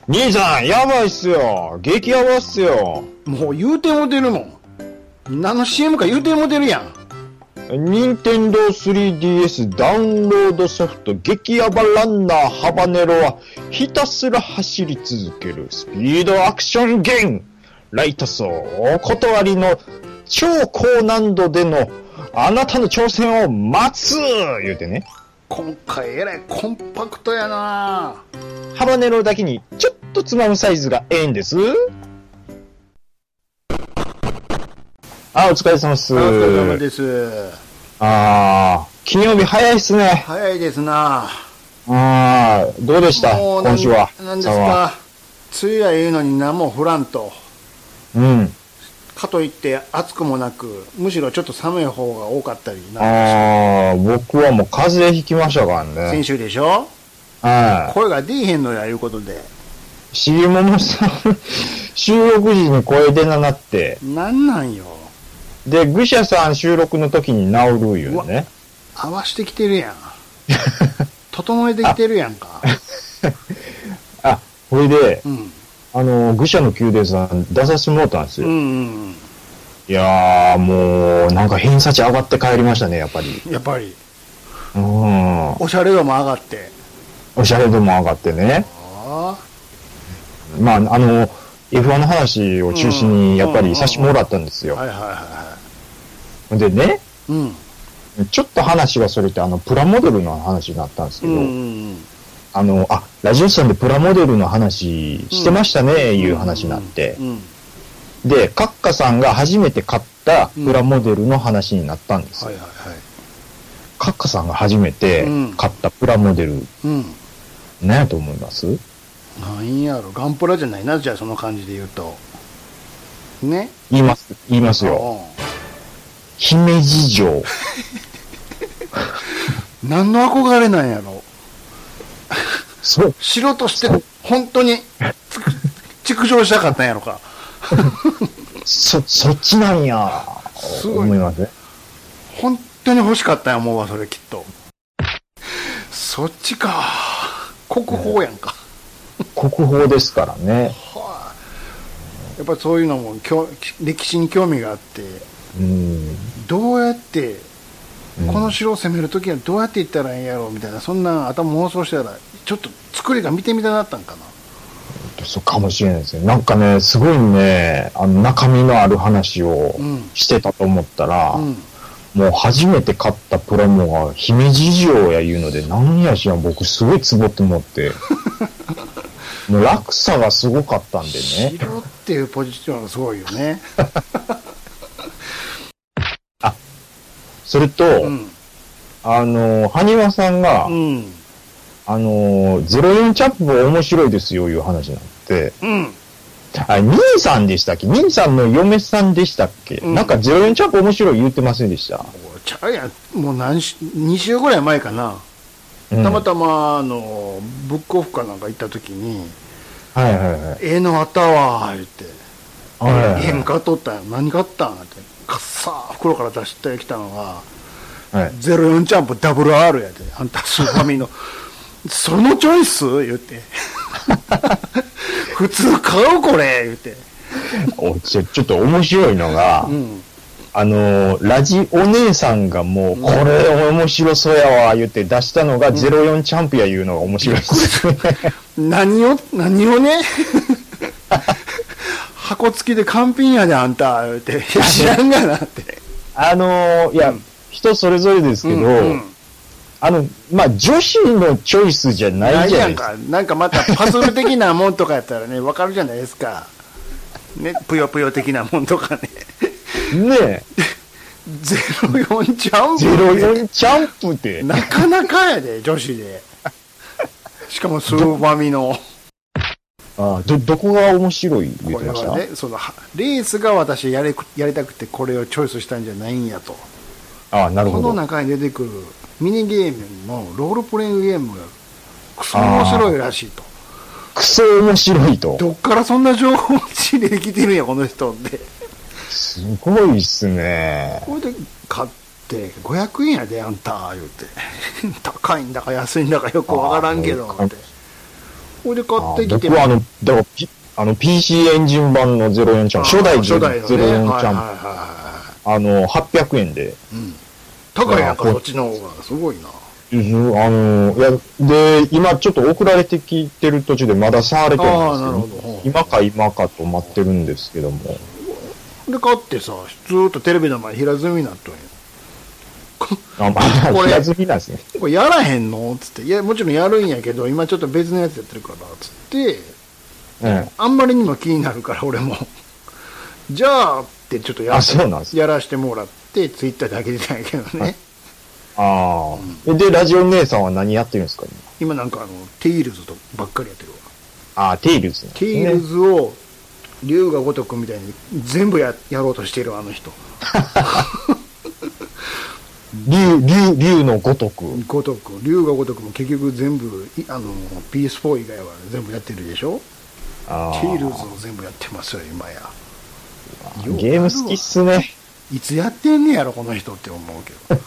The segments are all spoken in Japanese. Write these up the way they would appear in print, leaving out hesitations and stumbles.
兄さん、やばいっすよ。激ヤバっすよ。 もう言うても出るもん。何の CM か言うても出るやん。 任天堂 3DS ダウンロードソフト激ヤバランナーハバネロはひたすら走り続けるスピードアクションゲーム。ライト層お断りの超高難度でのあなたの挑戦を待つ言うてね。 今回えらいコンパクトやな。 ハバネロだけにちょっとつまむサイズがええんです。あ、お疲れ様です。 お疲れ様です。 金曜日早いっすね。 早いですな。 どうでした今週は。 何ですか、梅雨やいうのに何も降らんと。 うん。 かといって暑くもなく、むしろちょっと寒い方が多かったりな。 僕はもう風邪ひきましたからね。 先週でしょ。 はい。 声が出えへんのやいうことで。 CM もさ、収録時に声出ななって。 なんよ。 で、愚者さん収録の時に治るよね。 合わしてきてるやん。整えてきてるやんか。 これで、 うん、 愚者の宮殿さん出させてもらったんですよ。いやー、もう、なんか偏差値上がって帰りましたね、やっぱり。 やっぱり。 おしゃれ度も上がって。 おしゃれ度も上がってね。まあ、F1 の話を中心にやっぱりさせてもらったんですよ。でね、ちょっと話がそれてプラモデルの話になったんですけど、ラジオさんでプラモデルの話してましたね、いう話になって、で、カッカさんが初めて買ったプラモデルの話になったんですよ。カッカさんが初めて買ったプラモデル、何やと思います？ なんやろ、ガンプラじゃないな、じゃあその感じで言うと。ね？ 言いますよ。姫路城。 何の憧れなんやろ。城として本当に築城したかったんやろか。 そっちなんや。すごい思いますね。 本当に欲しかったんや思うわ、それきっと。そっちか。国宝やんか。 国宝ですからね。 やっぱりそういうのも歴史に興味があって、どうやってこの城を攻めるときはどうやっていったらいいんやろうみたいな、そんな頭妄想したらちょっと作りが見てみたなったんかな。 そうかもしれないですね。なんかね、すごいね、中身のある話をしてたと思ったら、もう初めて買ったプラモが姫路城やいうので、なんやしら僕すごいツボって思って、もう落差がすごかったんでね。 城っていうポジションがすごいよね。 それと、埴輪さんが、04チャップ面白いですよいう話になって、兄さんでしたっけ？兄さんの嫁さんでしたっけ？なんか04チャップ面白い言ってませんでした？ もう2週ぐらい前かな。たまたまブックオフかなんか行った時に、のあったわー言って、買っとったんや。何買ったんって、かっさー袋から出してきたのが、04チャンプ WR やで、あんたスーファミのそのチョイス言って普通買うこれ言って。 ちょっと面白いのが、ラジオ姉さんがもうこれ面白そうやわ言って出したのが04チャンプやいうのが面白いですね。 何をね箱付きで完品やであんた言って知らんがなって。 いや、人それぞれですけど、まあ、女子のチョイスじゃないじゃないですか。 なんかまたパズル的なもんとかやったらね、わかるじゃないですか。ね、ぷよぷよ的なもんとかね。 ねえ。 04チャンプ。 04チャンプって。 なかなかやで、女子で。しかもスーファミの。 どこが面白い言ってました？ これはね、レースが私やりたくてこれをチョイスしたんじゃないんやと。 なるほど。 この中に出てくるミニゲームのロールプレイングゲームがクソ面白いらしいと。 クソ面白いと。 どっからそんな情報を仕入れてきてるんやこの人って。 すごいっすね。 これで買って500円やであんた言うて高いんだか安いんだかよくわからんけどって。 これで買ってきて。 僕はだからPC エンジン版の04ちゃん、初代04ちゃん、800円で。 うん。高いやんか、そっちの方が。すごいな。 で、今ちょっと送られてきてる途中でまだ触れてるんですけど、今かと待ってるんですけども。 で、買ってさ、ずーっとテレビの前平積みになっとんや。 平積みなんですね。 これやらへんのつって。いや、もちろんやるんやけど、今ちょっと別のやつやってるから、つって、あんまりにも気になるから、俺も。じゃあ、ってちょっとやらしてもらって、ツイッターで上げてたんやけどね。 ああ、で、ラジオ姉さんは何やってるんですか今なんかテイルズとばっかりやってるわ。ああ、テイルズ、 ね。テイルズを、龍が如くみたいに全部やろうとしているあの人。 龍の如く。 龍が如くも結局全部、PS4 以外は全部やってるでしょ。テイルズを全部やってますよ、今や。 ゲーム好きっすね。 いつやってんねやろこの人って思うけど。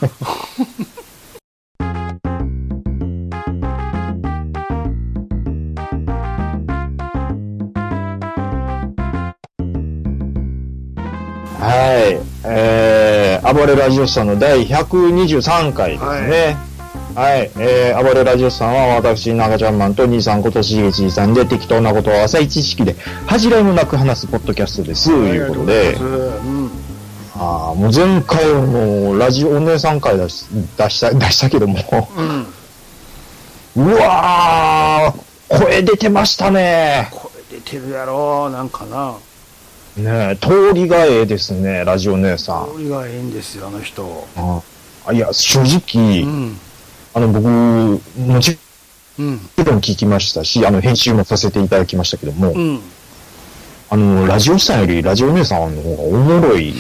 はい、暴れラジオさんの第123回ですね。はい、暴れラジオさんは私、長ちゃんマンと兄さんことしげちさんで適当なことを浅い知識で恥じらいもなく話すポッドキャストです。ということで。もう前回はもうラジオお姉さん回出したけども、うわー、声出てましたね。 声出てるやろ、なんかな。 ねえ、通りがええですね、ラジオ姉さん。 通りがええんですよ、あの人。 いや、正直、僕、もちろん聞きましたし、編集もさせていただきましたけども、ラジオさんよりラジオ姉さんの方がおもろい。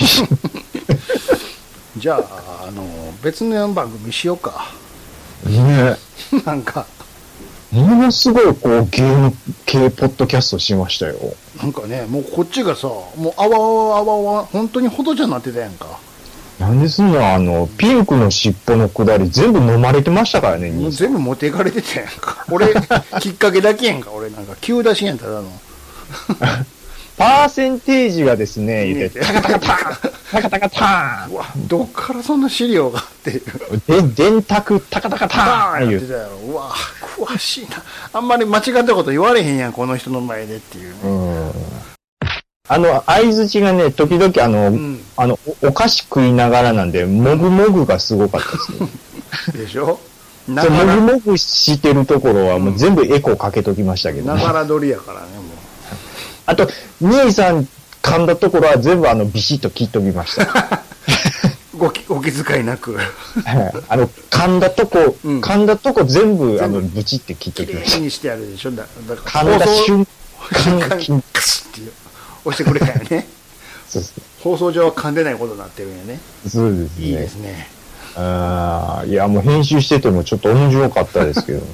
じゃあ、別の番組しようか。 ねえ。なんか。 ものすごいゲーム系ポッドキャストしましたよ。 なんかね、もうこっちがさ、もうあわ、本当にほどじゃなってたやんか。 なんですの、ピンクの尻尾のくだり全部飲まれてましたからね、 もう全部持っていかれてたやんか。俺、きっかけだけやんか、俺なんか、急出しやん、ただの。 パーセンテージがですね、言って、タカタカターンタカタカターンうわ、どっからそんな資料がっていう。 電卓タカタカターン言ってたやろ。うわ、詳しいな。あんまり間違ったこと言われへんやん、この人の前でっていうね。 相づちがね、時々お菓子食いながらなんで、もぐもぐがすごかったですね。 でしょ？ もぐもぐしてるところはもう全部エコーかけときましたけど、 ね。ながら撮りやからね、もう。 あと、兄さん噛んだところは全部ビシッと切っときました。 お気遣いなく。 噛んだとこ全部ブチって切っときました。 きれいにしてやるでしょ。だから噛んだ瞬間カスって押してくれたよね。 そうです。 放送上は噛んでないことになってるんやね。 そうですね。 いいですね。 いや、もう編集しててもちょっと面白かったですけどね。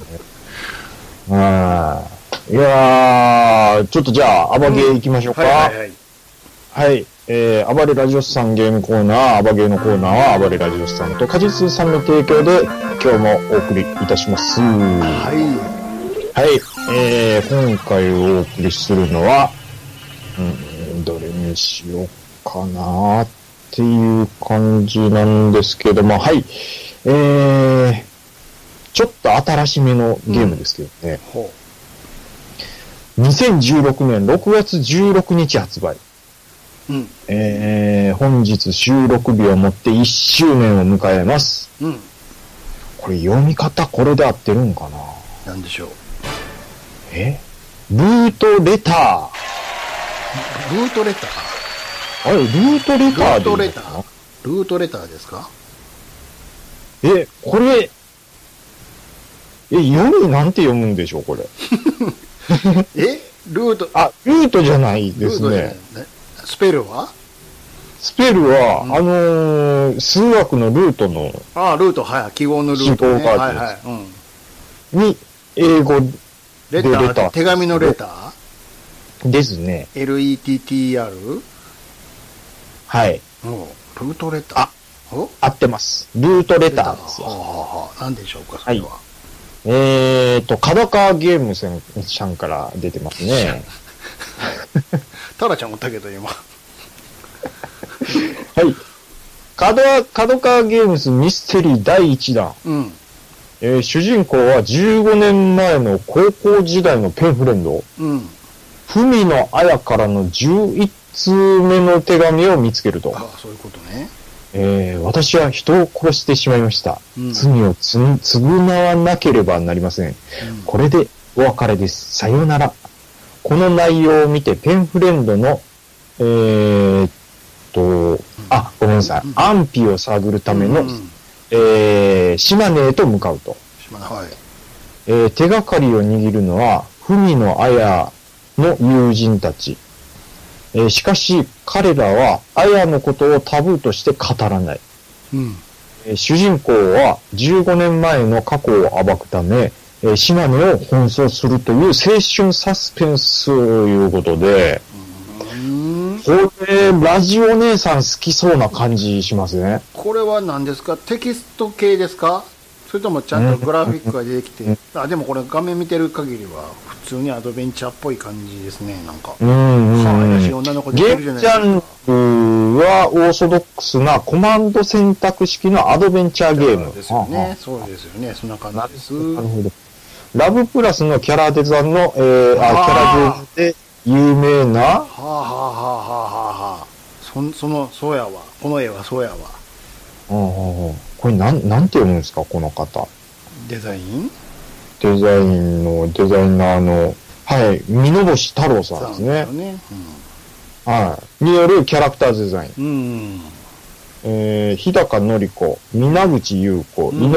いやー、ちょっとじゃあ、アバゲー行きましょうか。はい。暴れラジオスさんゲームコーナー、アバゲーのコーナーは、暴れラジオスさんと果実さんの提供で、今日もお送りいたします。はい。今回お送りするのは、どれにしようかなっていう感じなんですけども、はい。ちょっと新しめのゲームですけどね。2016年6月16日発売。本日収録日をもって1周年を迎えます。これ読み方これで合ってるんかな？ なんでしょう。 ルートレター。 ルートレター？ あれ、ルートレターでいいのかな？ ルートレターですか？ これ、読みなんて読むんでしょう、これ。 ルート。 ルートじゃないですね。 スペルは？ スペルは、数学のルートの。 ルート、はい、記号のルート、ね。 に、英語でレター。 手紙のレターですね。 LETTR？ はい。 ルートレター。 合ってます。ルートレターですよ。 何でしょうか、それは。 角川ゲームさんから出てますね。 タラちゃんおったけど、今。はい。 角川ゲームズミステリー第1弾。うん。主人公は15年前の高校時代のペンフレンド。うん。文野綾からの11通目の手紙を見つけると。 ああ、そういうことね。 私は人を殺してしまいました。うん、罪を償わなければなりません。うん、これでお別れです。さようなら。この内容を見てペンフレンドの、ごめんなさい。安否を探るための、島根へと向かうと。 はい。 手がかりを握るのは、文野綾の友人たち。しかし、彼らは、綾のことをタブーとして語らない。うん。主人公は、15年前の過去を暴くため、島根を奔走するという青春サスペンスということで、これ、ラジオ姉さん好きそうな感じしますね。 これは何ですか？テキスト系ですか？それともちゃんとグラフィックが出てきて、でもこれ画面見てる限りは普通にアドベンチャーっぽい感じですね、なんか。 ゲームジャンルはオーソドックスなコマンド選択式のアドベンチャーゲーム。 ですよね。そうですよね。そんな感じです。なるほど。 ラブプラスのキャラデザの、キャラデザで有名な。 そうやわ。この絵はそうやわ。 これなんて読むんですか、この方。 デザインのデザイナーの、はい、箕星太郎さんですね。はい。によるキャラクターデザイン。日高のり子、皆口優子、井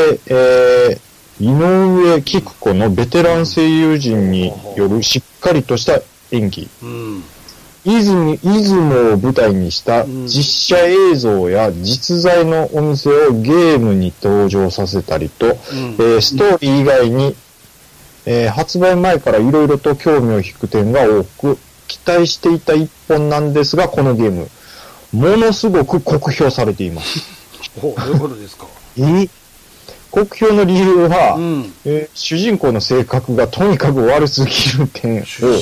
上菊子のベテラン声優陣によるしっかりとした演技。出雲を舞台にした実写映像や実在のお店をゲームに登場させたりと、ストーリー以外に、発売前からいろいろと興味を引く点が多く、期待していた一本なんですが、このゲーム、ものすごく酷評されています。 どういうことですか？ 酷評の理由は、主人公の性格がとにかく悪すぎる点を、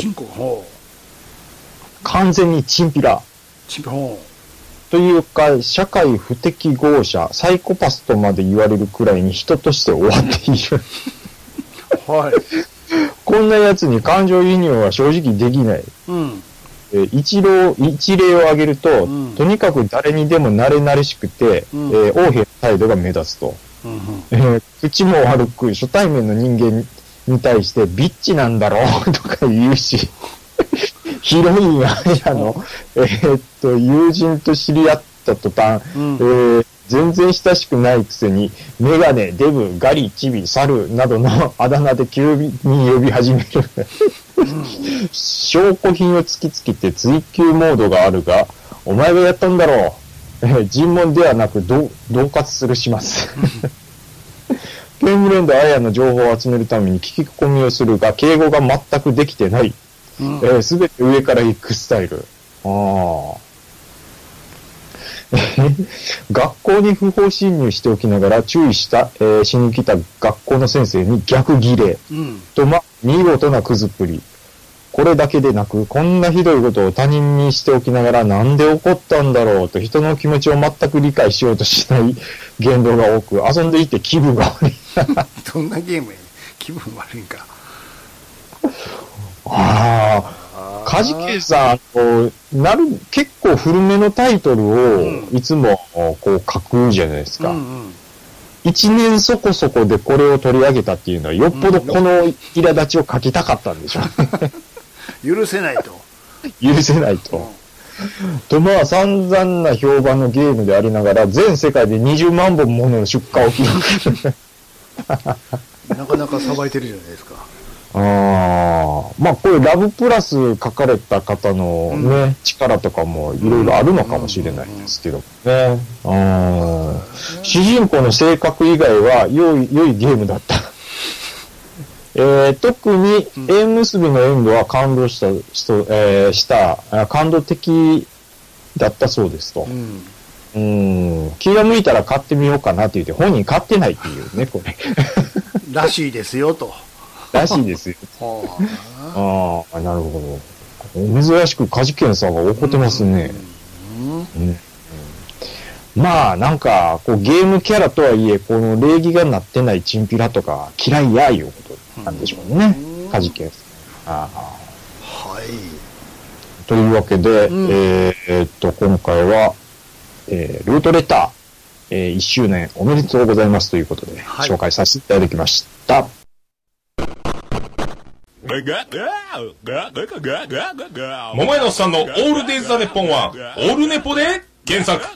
完全にチンピラ。というか、社会不適合者、サイコパスとまで言われるくらいに人として終わっている。はい。こんな奴に感情移入は正直できない。一例を挙げると、とにかく誰にでも慣れ慣れしくて、横柄態度が目立つと。口も悪く、初対面の人間に対してビッチなんだろうとか言うし、ヒロインアヤの、友人と知り合った途端、全然親しくないくせに、メガネ、デブ、ガリ、チビ、サルなどのあだ名で急に呼び始める。証拠品を突きつけて追求モードがあるが、お前がやったんだろう。尋問ではなく恫喝するします。ペンフレンドアヤの情報を集めるために聞き込みをするが、敬語が全くできてない。すべて上から行くスタイル。学校に不法侵入しておきながら注意しに来た学校の先生に逆ギレ。と、見事なくずっぷり。これだけでなく、こんなひどいことを他人にしておきながらなんで起こったんだろうと人の気持ちを全く理解しようとしない言動が多く、遊んでいて気分が悪い。 どんなゲームやねん。気分悪いんか。 カジケイさん、結構古めのタイトルをいつもこう書くじゃないですか。一年そこそこでこれを取り上げたっていうのは、よっぽどこの苛立ちを書きたかったんでしょうね。 許せないと。 許せないと。と、散々な評判のゲームでありながら、全世界で20万本もの出荷を記録。 なかなかさばいてるじゃないですか。 これラブプラス書かれた方のね、力とかもいろいろあるのかもしれないんですけどね。主人公の性格以外は良いゲームだった。特に縁結びのエンドは感動感動的だったそうですと。気が向いたら買ってみようかなって言って本人買ってないっていうね、これ。 らしいですよと。 らしいですよ。ああ、なるほど。珍しくカジケンさんが怒ってますね。まあ、なんか、こう、ゲームキャラとはいえ、この礼儀がなってないチンピラとか嫌いやいうことなんでしょうね。カジケンさん。はい。というわけで、今回は、ルートレター、1周年おめでとうございますということで、紹介させていただきました。 桃屋のさんのオールデイズ・ザ・ネッポンは、オールネポで検索。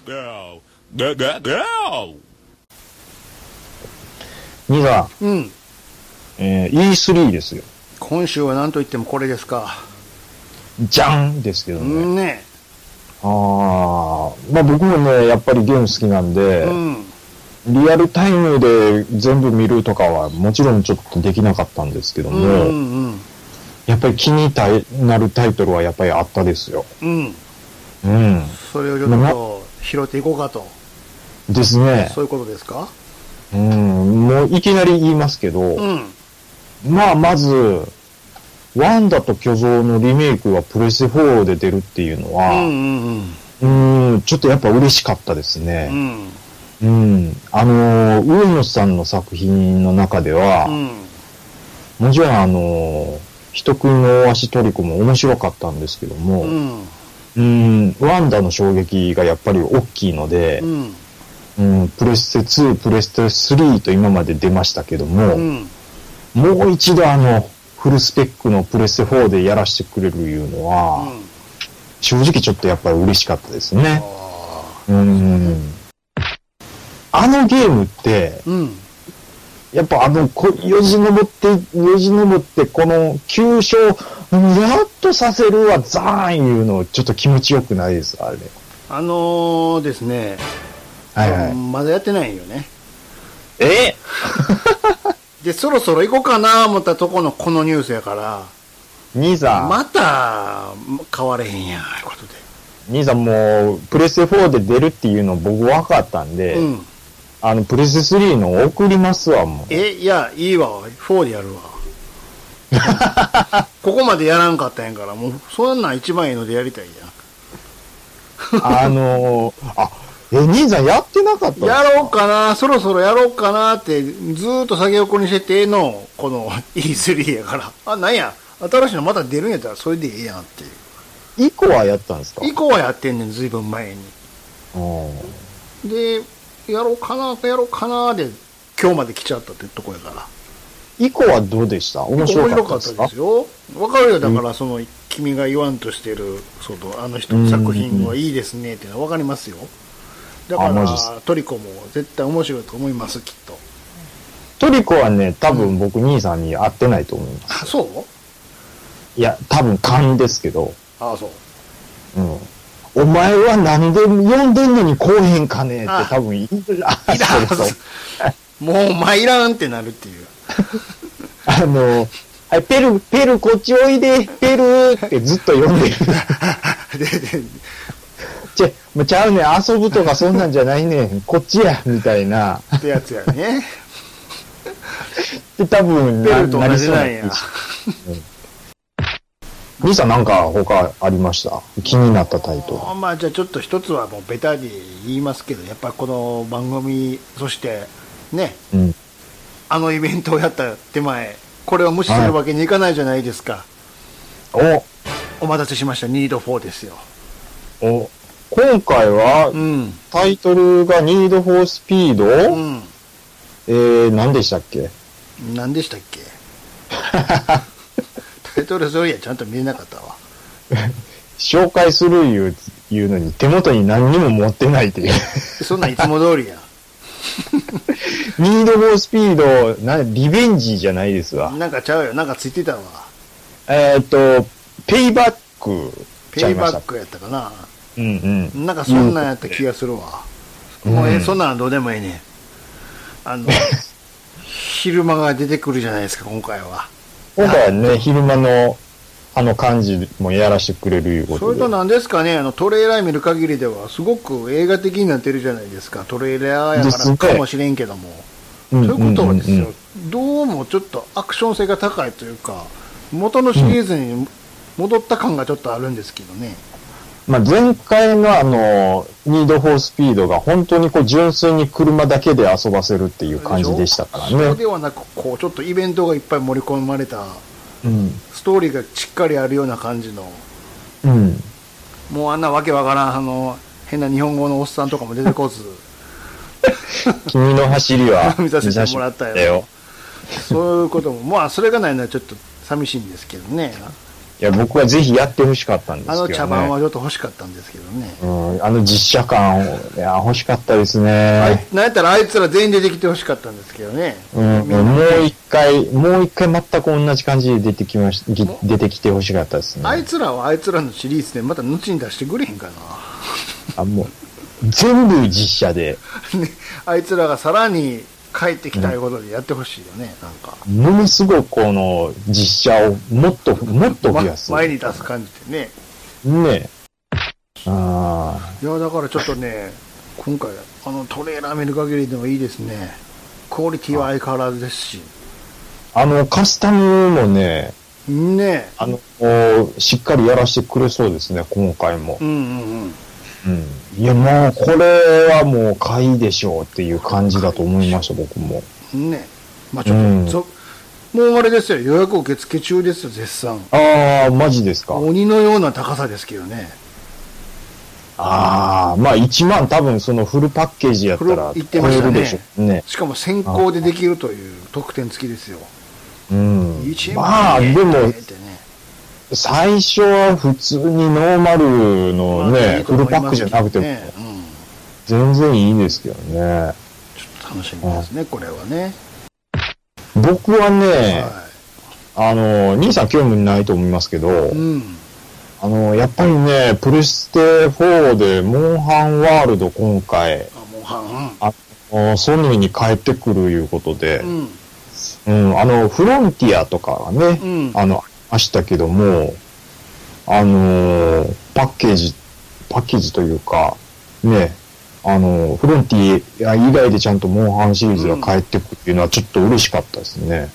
兄さん、E3 ですよ。 今週は何と言ってもこれですか。 じゃんですけどね。 ね。 まあ僕もね、やっぱりゲーム好きなんで、リアルタイムで全部見るとかはもちろんちょっとできなかったんですけども、やっぱり気になるタイトルはやっぱりあったですよ。 それをちょっと拾っていこうかと。 ですね。 そういうことですか？ もういきなり言いますけど、まあまず、ワンダと巨像のリメイクがプレステ4で出るっていうのは、ちょっとやっぱ嬉しかったですね。上野さんの作品の中では、もちろん人食いの大足トリコも面白かったんですけども、ワンダの衝撃がやっぱり大きいので、プレステ2、プレステ3と今まで出ましたけども、もう一度フルスペックのプレステ4でやらせてくれるいうのは、正直ちょっとやっぱり嬉しかったですね。あのゲームって、やっぱよじ登って、この急所、やっとさせるわ、ザーンいうの、ちょっと気持ちよくないです、あれ。 ですね、まだやってないよね。で、そろそろ行こうかな思ったとこのこのニュースやから、 兄さん。 また、変われへんやん、いうことで。 兄さんもう、プレステ4で出るっていうの僕分かったんで、プレステ3の送りますわ、もう。 いや、いいわ、4でやるわ。ここまでやらんかったんやから、もう、そんなん一番いいのでやりたいやん。 兄さんやってなかったやろうかな、そろそろやろうかなって、ずーっと先送りにしてての、この E3 やから。なんや、新しいのまた出るんやったらそれでええやんっていう。 以降はやったんですか？ 以降はやってんねん、ずいぶん前に。で、やろうかなで、今日まで来ちゃったってとこやから。 以降はどうでした？面白かったですよ。わかるよ、だから君が言わんとしてる、あの人の作品はいいですねっていうのはわかりますよ。だからトリコも絶対面白いと思います、きっと。 トリコはね、多分僕兄さんに会ってないと思います。 そう？ いや、多分勘ですけど。 そう。 お前は何で呼んでんのに来おへんかねって多分いらん。もうお前いらんってなるっていう。 ペルこっちおいで、ペルってずっと呼んでる。ちゃうねん、遊ぶとかそんなんじゃないねん、こっちや、みたいな。 ってやつやね。 で、多分、 ペルと同じなんや。 兄さんなんか他ありました？気になったタイトル。 じゃあちょっと一つはもうベタに言いますけど、やっぱこの番組、そしてね、イベントをやった手前、これを無視するわけにいかないじゃないですか。お待たせしました、ニード4ですよ。 今回は、タイトルがニードフォースピード、何でしたっけタイトルそれやちゃんと見えなかったわ。 紹介するいうのに手元に何にも持ってないっていう。 そんなんいつも通りや。 ニードフォースピード、リベンジじゃないですわ。 なんかちゃうよ、なんかついてたわ。 ペイバック。 ペイバックやったかな。なんかそんなんやった気がするわ。もうそんなんどうでもいいね。昼間が出てくるじゃないですか、今回は。 今回はね、昼間の感じもやらせてくれるいうことで。 それと何ですかね、トレーラー見る限りではすごく映画的になってるじゃないですか。トレーラーやからかもしれんけども。そういうことですよ。 どうもちょっとアクション性が高いというか、元のシリーズに戻った感がちょっとあるんですけどね。 まあ、前回のニードフォースピードが本当にこう純粋に車だけで遊ばせるっていう感じでしたからね。 そうではなく、こうちょっとイベントがいっぱい盛り込まれた、ストーリーがしっかりあるような感じの、もうあんなわけわからん変な日本語のおっさんとかも出てこず君の走りは見させてもらったよ。そういうことも、まあそれがないのはちょっと寂しいんですけどね。 いや、僕はぜひやってほしかったんですけどね。 茶番はちょっと欲しかったんですけどね。 実写感、いや、欲しかったですね。 なんやったらあいつら全員出てきて欲しかったんですけどね。 もう一回全く同じ感じで出てきて欲しかったですね。 あいつらはあいつらのシリーズでまた後に出してくれへんかな。 もう、全部実写で。 ね、あいつらがさらに帰ってきたいことでやってほしいよね、なんか。 ものすごくこの実写をもっと増やす。 前に出す感じでね。 ねえ。 いや、だからちょっとね、今回、トレーラー見る限りでもいいですね。クオリティは相変わらずですし。 カスタムもね、しっかりやらせてくれそうですね、今回も。いや、もう、これはもう買いでしょうっていう感じだと思いました、僕も。 ね。まあちょっと、もうあれですよ、予約受付中ですよ、絶賛。 ああ、マジですか。 鬼のような高さですけどね。 まあ1万多分そのフルパッケージやったら超えるでしょね。 しかも先行でできるという特典付きですよ。 まあ、でも、最初は普通にノーマルのね、フルパックじゃなくても、全然いいですけどね。 ちょっと楽しみですね、これはね。 僕はね、兄さん興味ないと思いますけど、やっぱりね、プレステ4でモンハンワールド今回、ソニーに帰ってくるいうことで、フロンティアとかがね、ありましたけども、パッケージというか、ね、フロンティア以外でちゃんとモンハンシリーズが帰ってくるっていうのはちょっと嬉しかったですね。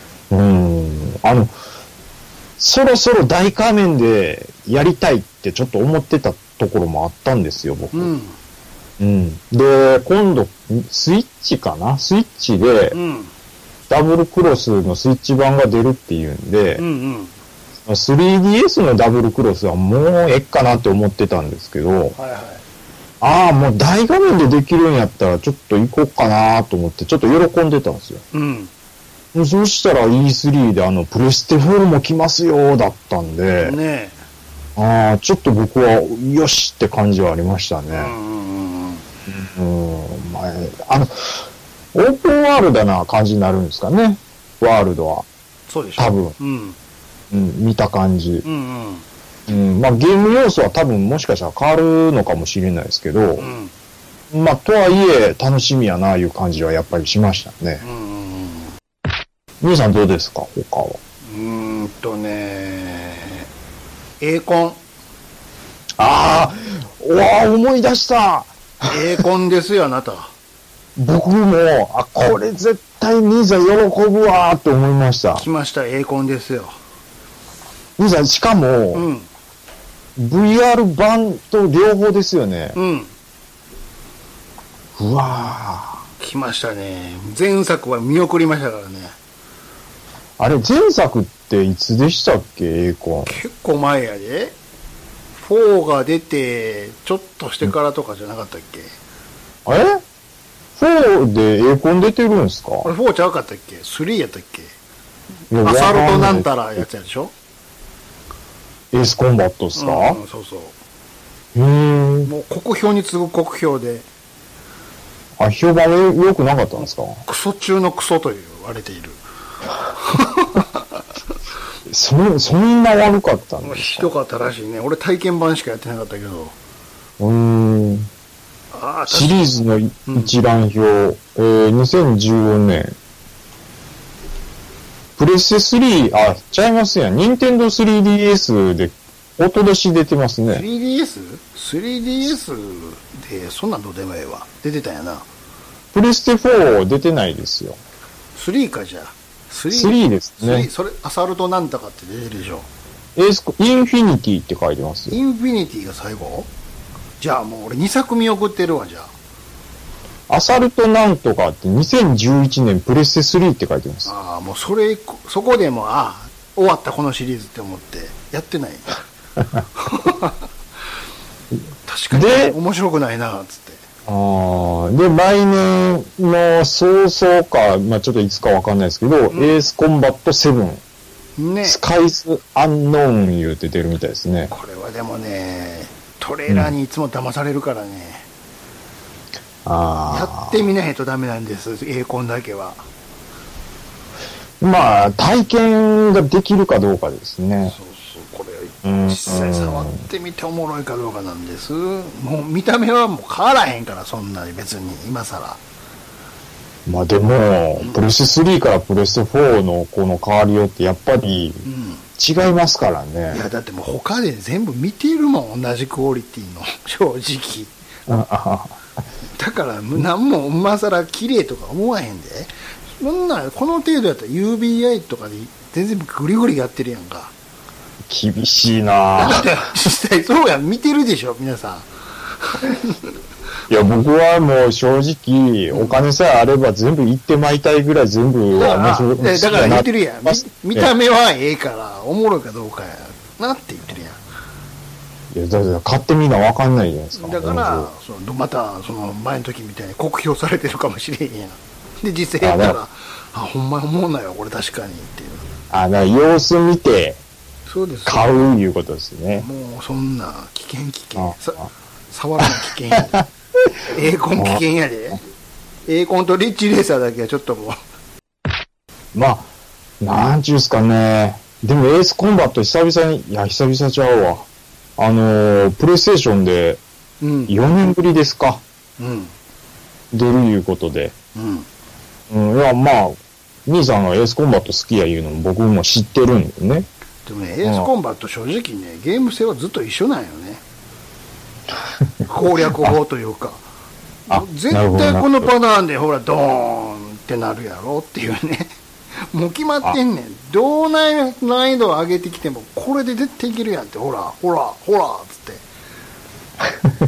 そろそろ大画面でやりたいってちょっと思ってたところもあったんですよ、僕。で、今度、スイッチかな？スイッチで、ダブルクロスのスイッチ版が出るっていうんで、3DS のダブルクロスはもうえっかなって思ってたんですけど、もう大画面でできるんやったらちょっと行こうかなと思って、ちょっと喜んでたんですよ。そしたら E3 でプレステ4も来ますよだったんで、ちょっと僕はよしって感じはありましたね。オープンワールドな感じになるんですかね、ワールドは。 そうでしょ。 多分。見た感じ。まあゲーム要素は多分もしかしたら変わるのかもしれないですけど、まあとはいえ楽しみやないう感じはやっぱりしましたね。兄さんどうですか、他は。 エーコン。 思い出した。 エーコンですよ、あなた。 僕も、これ絶対兄さん喜ぶわーって思いました。 来ました、エーコンですよ。 兄さん、しかも、VR 版と両方ですよね。うわー。来ましたね。前作は見送りましたからね。 あれ、前作っていつでしたっけ、エーコン。 結構前やで。4が出て、ちょっとしてからとかじゃなかったっけ。 4でエーコン出てるんですか。 あれ4ちゃうかったっけ ?3 やったっけ。アサルトなんたらやつやでしょ。 エースコンバットですか。 そうそう。もう国評に次ぐ国評で。 評判良くなかったんですか。 クソ中のクソと言われている。 そんな悪かったんですか。 ひどかったらしいね。俺体験版しかやってなかったけど。 シリーズの一覧表、2014年。プレステ3、ちゃいますやん。任天堂 3DS で、おととし出てますね。 3DS で、そんなんどうでもええわ。出てたんやな。 プレステ4出てないですよ。 3かじゃあ。 3ですね。 それ、アサルトなんとかって出てるでしょ。 インフィニティって書いてますよ。 インフィニティが最後？じゃあもう俺2作見送ってるわ、じゃあ。アサルトなんとかって2011年プレステ3って書いてます。 ああ、もうそこでも、終わったこのシリーズって思ってやってない。確かに面白くないな、つって。 で、来年の早々か、まあちょっといつかわかんないですけど、エースコンバット7。ね、スカイズアンノーン言うて出るみたいですね。 これはでもね、トレーラーにいつも騙されるからね。やってみないとダメなんです、エーコンだけは。 まあ、体験ができるかどうかですね。 そうそう、これ、実際触ってみておもろいかどうかなんです。もう見た目はもう変わらへんから、そんなに別に、今更。 まあでも、プレステ3からプレステ4のこの変わりようってやっぱり違いますからね。 いや、だってもう他で全部見ているもん、同じクオリティの、正直。だから、なんも今更綺麗とか思わへんで。そんな、この程度やったら UBI とかで全然グリグリやってるやんか。 厳しいなぁ。 だって実際そうやん、見てるでしょ、皆さん。 いや、僕はもう正直、お金さえあれば全部行ってまいたいぐらい全部だから言ってるやん。見た目はええから、おもろいかどうかやなって言ってるやん。いや、だから買ってみなわかんないじゃないですか。 だから、また、その前の時みたいに酷評されてるかもしれへんやん。で、実際やったら、ほんまに思うなよ、これ確かにっていう。 だから様子見て、買ういうことですね。 もうそんな、危険。触るの危険やで。エーコン危険やで。エーコンとリッチレーサーだけはちょっともう。まあ、なんちゅうすかね。でもエースコンバット久々に、久々ちゃうわ。プレイステーションで、4年ぶりですか。出るいうことで。いや、まあ、兄さんがエースコンバット好きやいうのも僕も知ってるんでね。 でもね、エースコンバット正直ね、ゲーム性はずっと一緒なんよね。攻略法というか。絶対このパターンでほら、ドーンってなるやろっていうね。もう決まってんねん。どう難易度を上げてきても、これで絶対いけるやんって、ほら、つって。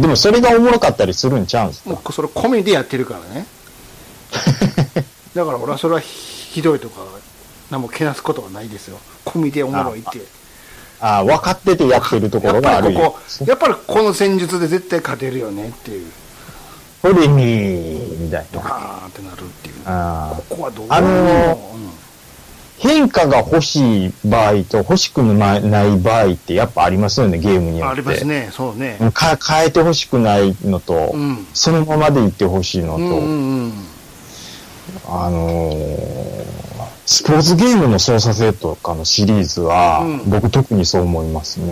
でもそれがおもろかったりするんちゃうんすか？ もうそれ込みでやってるからね。だから俺はそれはひどいとか何もけなすことはないですよ。込みでおもろいって。 分かっててやってるところがあるよ。 やっぱりこの戦術で絶対勝てるよねっていう。 ホリミーみたいな。 ってなるっていう。ここはどう変化が欲しい場合と欲しくない場合ってやっぱありますよね、ゲームによって。 ありますね、そうね。 変えて欲しくないのと、そのままでいって欲しいのと、スポーツゲームの操作性とかのシリーズは、僕特にそう思いますね。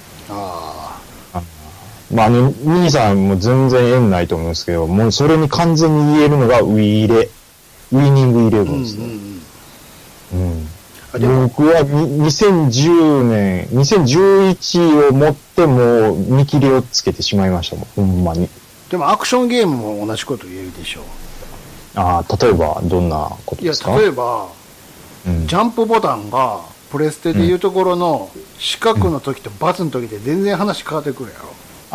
まあ兄さんも全然縁ないと思うんですけど、もうそれに完全に言えるのがウィニングイレブンですね。僕は2010年、2011をもってもう見切りをつけてしまいましたもん、ほんまに。 でもアクションゲームも同じこと言えるでしょう。 例えばどんなことですか？ いや、例えば、ジャンプボタンがプレステでいうところの四角の時と×の時で全然話変わってくるやろ。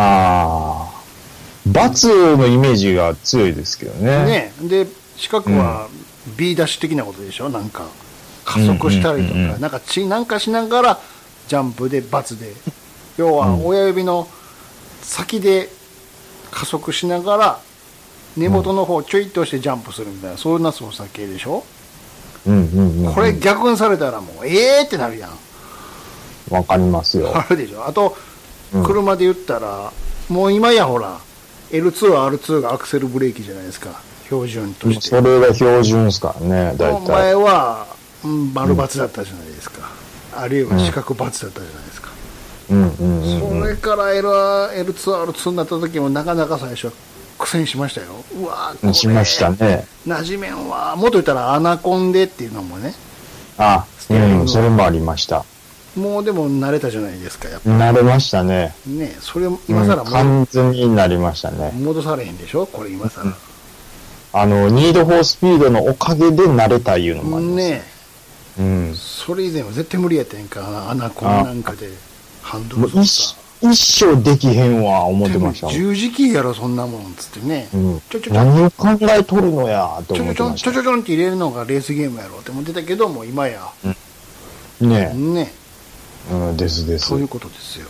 ×のイメージが強いですけどね。 で、四角は B ダッシュ的なことでしょ、なんか。加速したりとか、なんかしながらジャンプで×で、要は親指の先で加速しながら根元の方をちょいっとしてジャンプするみたいな、そんな操作系でしょ。これ逆にされたらもうってなるやん。 わかりますよ。 あるでしょ。あと車で言ったら、もう今やほら L2R2 がアクセルブレーキじゃないですか、標準として。 それが標準ですからね、大体。 前は丸×だったじゃないですか、あるいは四角×だったじゃないですか。それから L2R2 になった時もなかなか最初は苦戦しましたよ。うわー、これしましたね。 なじめんわ。もっと言ったらアナコンデっていうのもね。 それもありました。 もうでも慣れたじゃないですか、やっぱ。 慣れましたね。 それ今更完全になりましたね。 戻されへんでしょ、これ今更。 ニードフォースピードのおかげで慣れたいうのもあります。ねえ。うん。それ以前は絶対無理やったんかな、アナコンなんかで。ハンドル一生できへんわ、思ってましたもん。 十字キーやろ、そんなもん、つってね。 うん。何を考えとるのや、と思ってました。 ちょんって入れるのがレースゲームやろって思ってたけど、もう今や。 うん、ねえ。ねえ。うん、です。 そういうことですよ。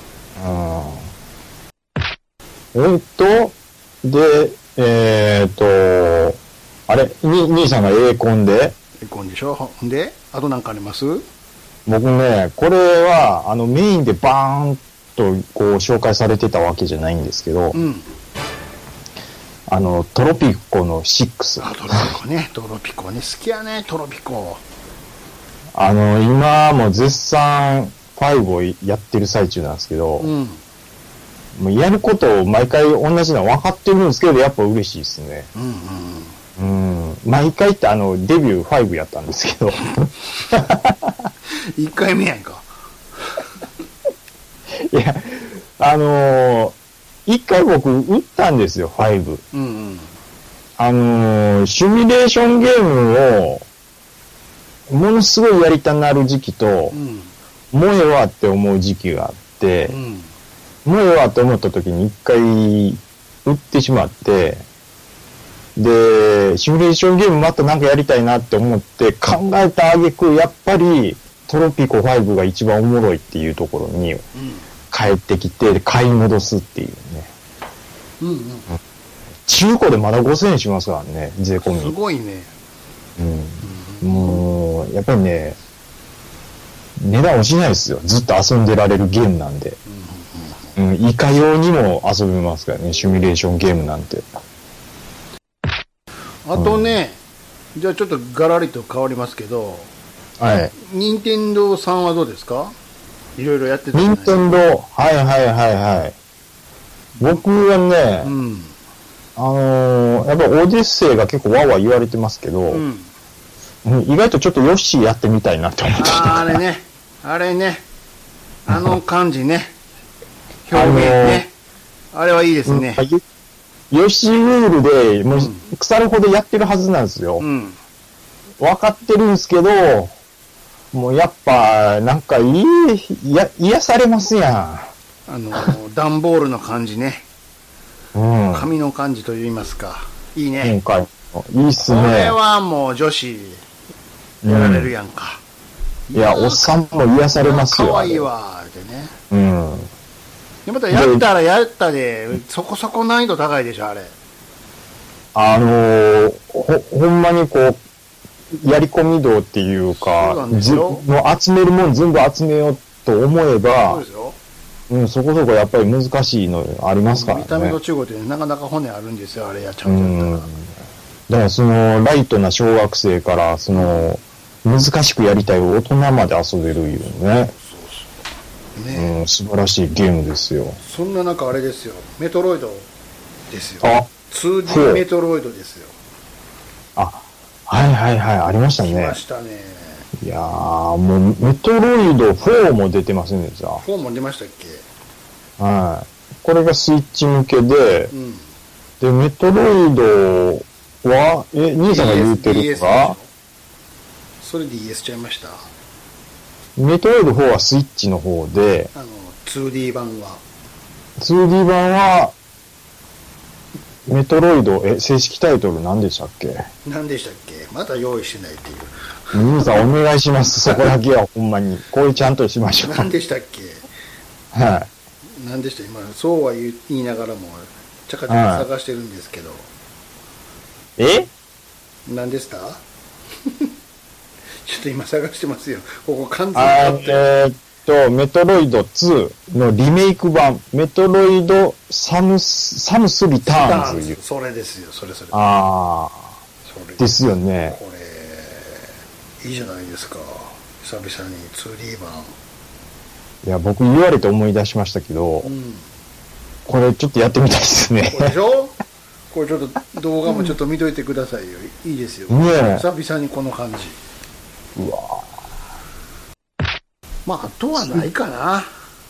で、あれ、兄さんがエーコンでエーコンでしょ。で、あと何かあります？ 僕ね、これは、メインでバーンとこう紹介されてたわけじゃないんですけど、うん、トロピコの6。 トロピコね。トロピコね。好きやね、トロピコ。 今も絶賛5をやってる最中なんですけど、うん、もうやることを毎回同じのは分かってるんですけど、やっぱ嬉しいですね。毎回ってデビュー5やったんですけど。 1回目やんか。 いや、1回僕打ったんですよ、5。シミュレーションゲームを、ものすごいやりたなる時期と、もうええわって思う時期があって、もうええわって思った時に1回打ってしまって、で、シミュレーションゲームまたなんかやりたいなって思って考えた挙句、やっぱりトロピコ5が一番おもろいっていうところに帰ってきて買い戻すっていうね。中古でまだ5000円しますからね、税込み。 すごいね。 もう、やっぱりね、値段落ちないですよ。ずっと遊んでられるゲームなんで。いかようにも遊べますからね、シミュレーションゲームなんて。 あとね、じゃあちょっとガラリと変わりますけど、はい。任天堂さんはどうですか？いろいろやってたじゃないですか。 任天堂、はい。僕はね、やっぱオデッセイが結構ワーワー言われてますけど、意外とちょっとヨッシーやってみたいなって思ってあれね、あの感じね、表現ね、あれはいいですね。 ヨッシールールで、もう腐るほどやってるはずなんですよ。分かってるんですけど、もうやっぱ、なんか癒されますやん。段ボールの感じね。紙の感じと言いますか。いいね。 今回。いいっすね。 これはもう女子、やられるやんか。 いや、おっさんも癒されますよ。 かわいいわ、ってね。でまたやったで、そこそこ難易度高いでしょ、あれ。 ほんまにこう、やり込み度っていうか、もう集めるもん全部集めようと思えば、そうですよ。そこそこやっぱり難しいのありますからね。 見た目と中国ってなかなか骨あるんですよ、あれやっちゃうと。 だからライトな小学生から、難しくやりたい大人まで遊べるいうね。ね、素晴らしいゲームですよ。 そんな中あれですよ、メトロイドですよ。2D メトロイドですよ。 はい、ありましたね。 来ましたね。 いやー、もうメトロイド4も出てませんでした。 4も出ましたっけ？ はい。これがスイッチ向けで、で、メトロイドは、兄さんが言うてるのが、 それ DS ちゃいました。 メトロイド4はスイッチの方で、 2D 版は 2D 版は、メトロイド、正式タイトル何でしたっけ？ まだ用意してないっていう。 兄さんお願いします。そこだけはほんまに。これちゃんとしましょう。 何でしたっけ？はい。何でした？今、そうは言いながらも、ちゃかちゃか探してるんですけど。何でしたちょっと今探してますよ。ここ完全に。メトロイド2のリメイク版、メトロイドサムスリターンズ。 それですよ、それ。 ですよね。 これ、いいじゃないですか。久々に 2D 版。 いや、僕言われて思い出しましたけど、これちょっとやってみたいですね。 これでしょ？これちょっと動画もちょっと見といてくださいよ。いいですよ。久々にこの感じ。 うわまあ、あとはないかな。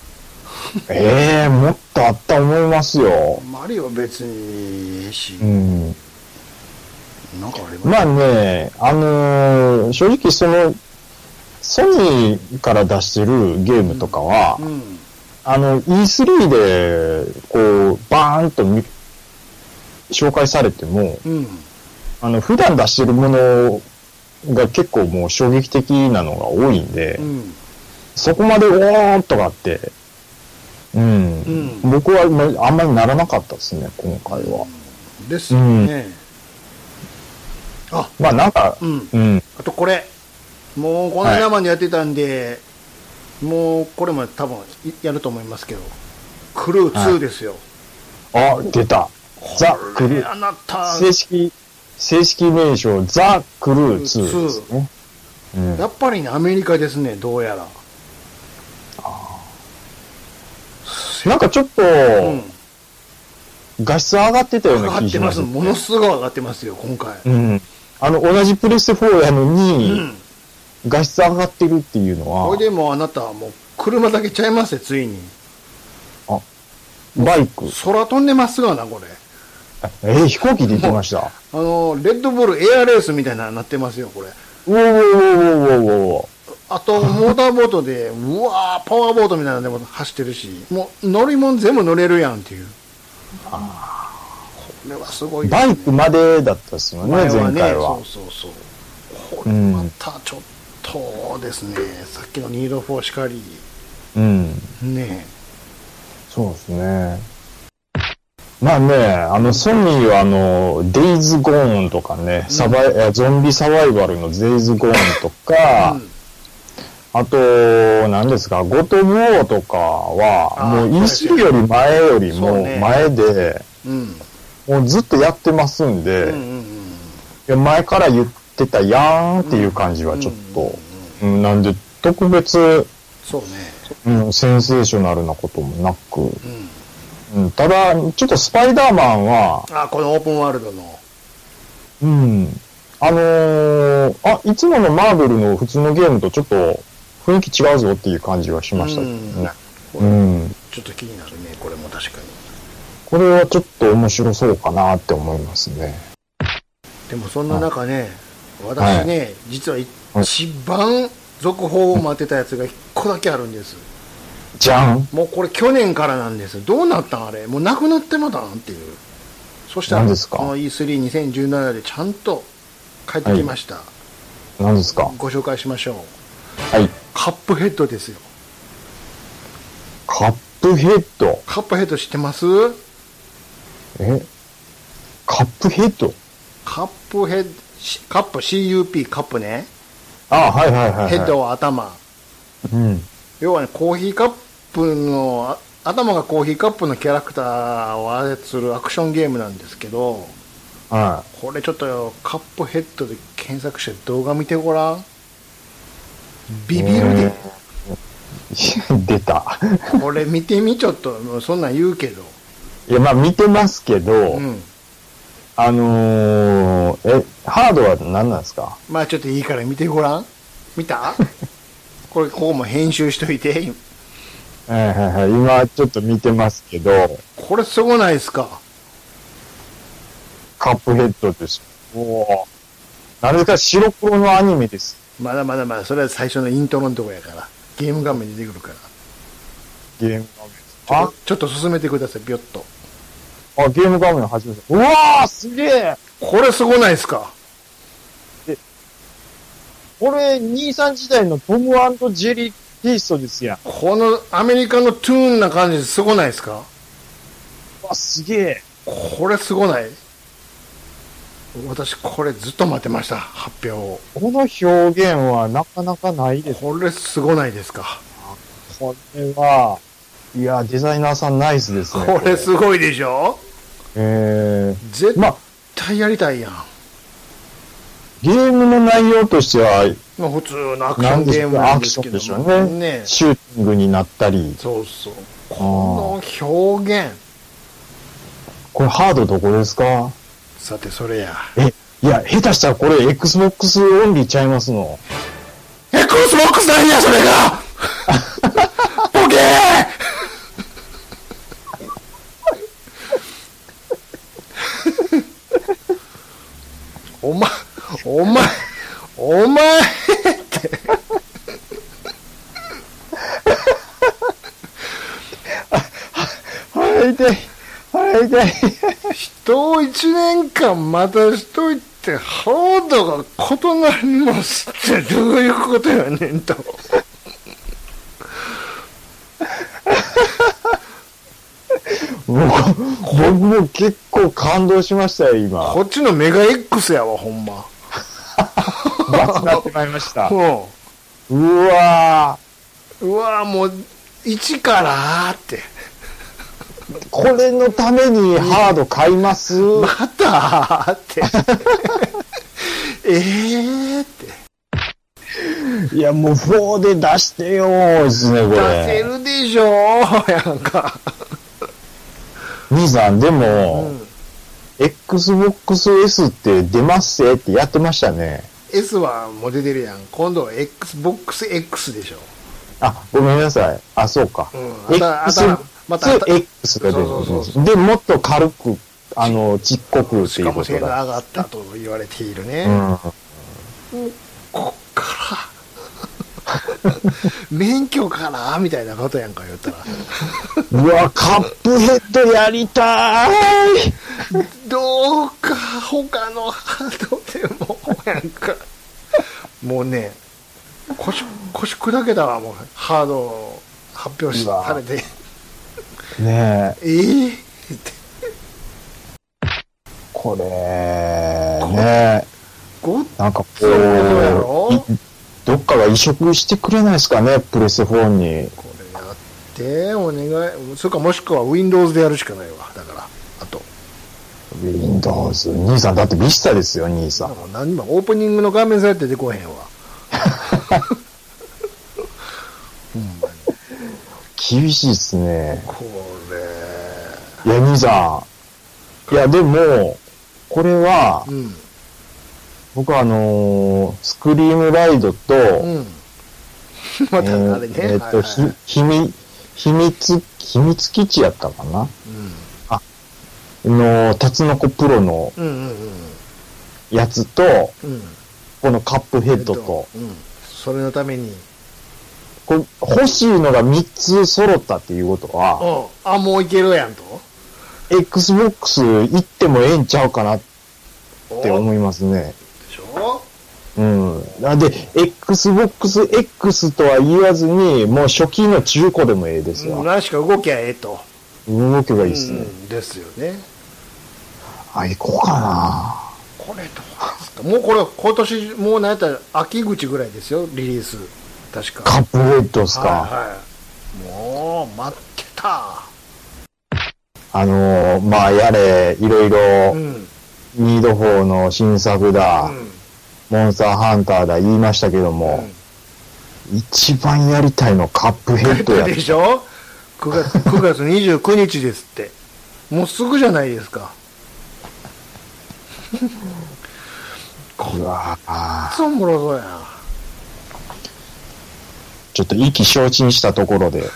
もっとあった思いますよ。 マリオ別にいいし。 なんかあります？ まあね、正直ソニーから出してるゲームとかは、E3 で、こう、バーンと紹介されても、普段出してるものが結構もう衝撃的なのが多いんで、そこまでおーっとかって、僕はあんまりならなかったですね、今回は。 ですよね。 まあなんか、 あとこれ、もうこの生でやってたんで、もうこれも多分やると思いますけど、クルー2ですよ。 出た。ザ・クルー。 あなた正式名称、ザ・クルー2ですね。 やっぱりね、アメリカですね、どうやら。 なんかちょっと、画質上がってたような気がします。 ものすごい上がってますよ、今回。 同じプレステ4やのに、画質上がってるっていうのは。 これでもあなたはもう車だけちゃいますよ、ついに。 バイク。 空飛んでますがな、これ。 飛行機で行ってました。 レッドブルエアレースみたいなになってますよ、これ。あと、モーターボートで、パワーボートみたいなのでも走ってるし、もう乗り物全部乗れるやんっていう。これはすごいですね。バイクまでだったですよね、前回は。 そう。これまたちょっとですね、さっきのニード4しかり。ね。 そうですね。まあね、ソニーはデイズゴーンとかね、ゾンビサバイバルのデイズゴーンとか、あと、何ですか、ゴトブオーとかは、もう E3 より前よりも前で、もうずっとやってますんで、前から言ってたやーんっていう感じはちょっと、なんで特別、センセーショナルなこともなく、ただ、ちょっとスパイダーマンは、 このオープンワールドの。 いつものマーベルの普通のゲームとちょっと雰囲気違うぞっていう感じはしましたけどね。 ちょっと気になるね、これも確かに。 これはちょっと面白そうかなって思いますね。 でもそんな中ね、私ね、実は一番続報を待ってたやつが1個だけあるんです。 じゃん。 もうこれ去年からなんです。どうなったんあれ、もうなくなってまたんっていう。そしたらこの E32017 でちゃんと帰ってきました。 何ですか。 ご紹介しましょう。カップヘッドですよ。 カップヘッド。 カップヘッド知ってます？ カップヘッド。 カップヘッド、カップ CUP カップね。 ヘッドは頭。要はね、コーヒーカップの頭がコーヒーカップのキャラクターを操るアクションゲームなんですけど、これちょっとカップヘッドで検索して動画見てごらん。ビビるで。 出た。 これ見てみ、ちょっとそんなん言うけど。 いや、まあ見てますけど、ハードは何なんですか？ まあちょっといいから見てごらん。見た？ここも編集しといて。 今ちょっと見てますけど。 これすごないですか？ カップヘッドです。なぜか白黒のアニメです。 まだ、それは最初のイントロのとこやから。ゲーム画面に出てくるから。 ゲーム画面。 ちょっと進めてください、ビョッと。 ゲーム画面始めた。うわー、すげえ！ これすごないですか？ これ、23時代のトム&ジェリーテイストですやん。 このアメリカのトゥーンな感じすごないですか？ すげえ。 これすごない？私これずっと待ってました、発表を。 この表現はなかなかないです。 これすごないですか？ これは、いや、デザイナーさんナイスですね。 これすごいでしょ？絶対やりたいやん。 ゲームの内容としては、 普通のアクションゲームなんですけども、 アクションでしょうね。シューティングになったり。 そう。この表現。 これハードどこですか？ さて、それや。 いや、下手したらこれ Xbox オンリーちゃいますの。 Xbox なんや、それがボケお前って腹痛い人を1年間待たしといてハードが異なりますってどういうことやねんと僕も結構感動しましたよ今。 こっちのメガ X やわほんまバツなってまいりました。うわーもう一からってこれのためにハード買います、 またってっていやもう4で出してよーですねこれ。 出せるでしょやんか兄さんでも、XBOX S って出ますってやってましたね。 S はもう出てるやん。今度は XBOX X でしょ。 あ、ごめんなさい。あ、そうか。 また X が出るんです。で、もっと軽く、ちっこくっていうことだ。しかも性能上がったと言われているね。こっから免許かなみたいなことやんか言ったらうわカップヘッドやりたいどうか他のハードでもやんかもうね腰砕けたわもうハードを発表されてねえこれねなんかこうどっかが移植してくれないですかねプレステ4に。 これやってお願い。それかもしくは Windows でやるしかないわ。だからあと Windows 兄さんだってビスタですよ兄さん。 何もオープニングの画面さえ出てこへんわ厳しいっすねこれ。いや兄さんいやでもこれは、僕はスクリームライドと、 またあれね、 秘密基地やったかな、タツノコプロのやつと、このカップヘッドと、 それのためにこれ欲しいのが3つ揃ったっていうことは、 もういけるやんと XBOX 行ってもええんちゃうかなって思いますね。で、XBOX X とは言わずに、もう初期の中古でもええですよ。 何しか動きゃええと。 動けばいいっすね。 ですよね。 行こうかな。 これどうですか。もうこれ今年、もう何やったら秋口ぐらいですよ、リリース。確か。 カップヘッドっすか。 もう、待ってた。 まあ、やれ、いろいろ、ニード4の新作だ。モンスターハンターだ言いましたけども、一番やりたいのカップヘッドやでしょ。9月29日ですって。もうすぐじゃないですか。 うわぁ。おもろそうやな。 ちょっと意気消沈したところで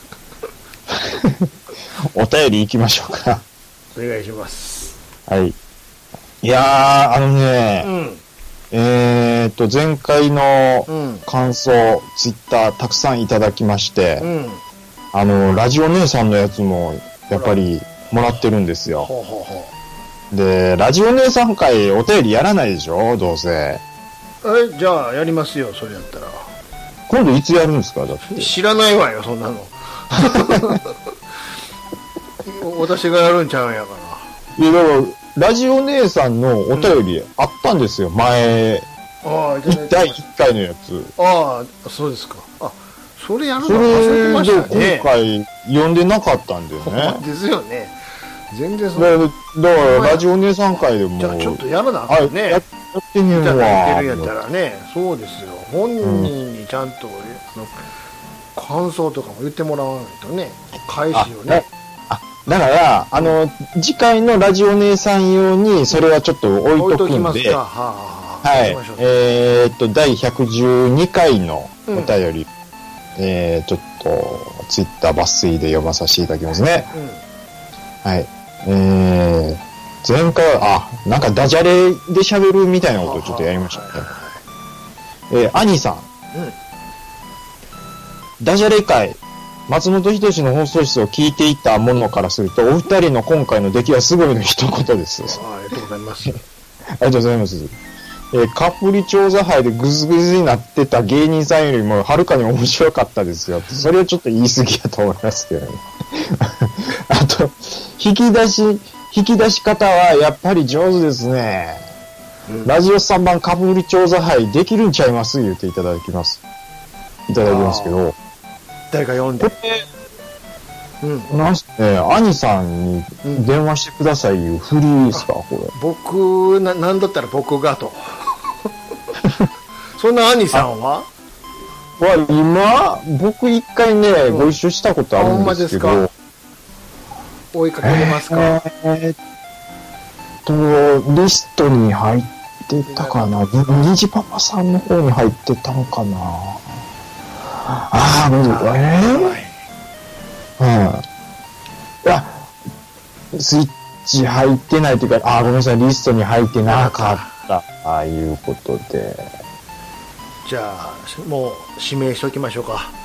お便り行きましょうか。 お願いします。 はい。いやー、前回の感想、ツイッターたくさんいただきまして、ラジオ姉さんのやつもやっぱりもらってるんですよ。で、ラジオ姉さん会お便りやらないでしょどうせ。 じゃあやりますよ、それやったら。 今度いつやるんですかだって。 知らないわよ、そんなの。私がやるんちゃうんやから。 いや、だからラジオ姉さんのお便りあったんですよ、前。第1回のやつ。 そうですか。それやるの忘れてましたね。それで今回読んでなかったんだよね。 ですよね。全然だからラジオ姉さん会でも。 じゃあちょっとやらなあかんね。 やってみるわ。 やってるやったらね。そうですよ。本人にちゃんと、感想とかも言ってもらわないとね。返しをね。 だから、次回のラジオ姉さん用に、それはちょっと置いとくんで、はい。第112回のお便り、ちょっと、ツイッター抜粋で読まさせていただきますね。はい。 前回は、なんかダジャレで喋るみたいなことをちょっとやりましたね。兄さん。ダジャレ会、松本人志の放送室を聞いていたものからすると、お二人の今回の出来はすごいの一言です。 ありがとうございます。 ありがとうございます。カプリ調査杯でグズグズになってた芸人さんよりもはるかに面白かったですよ。それはちょっと言い過ぎやと思いますけどね。あと、引き出し方はやっぱり上手ですね。ラジオ3番カプリ調査杯できるんちゃいます言っていただきますけど。 誰か読んで。 兄さんに電話してくださいいうフリーですか、これ。 僕、なんだったら僕がと。そんな兄さんは今、僕一回ね、ご一緒したことあるんですけど。ほんまですか？ 追いかけれますか？ リストに入ってたかな。虹パパさんの方に入ってたのかな。いや、スイッチ入ってないというか、ごめんなさい、リストに入ってなかった、いうことで。 じゃあ、もう指名しておきましょうか。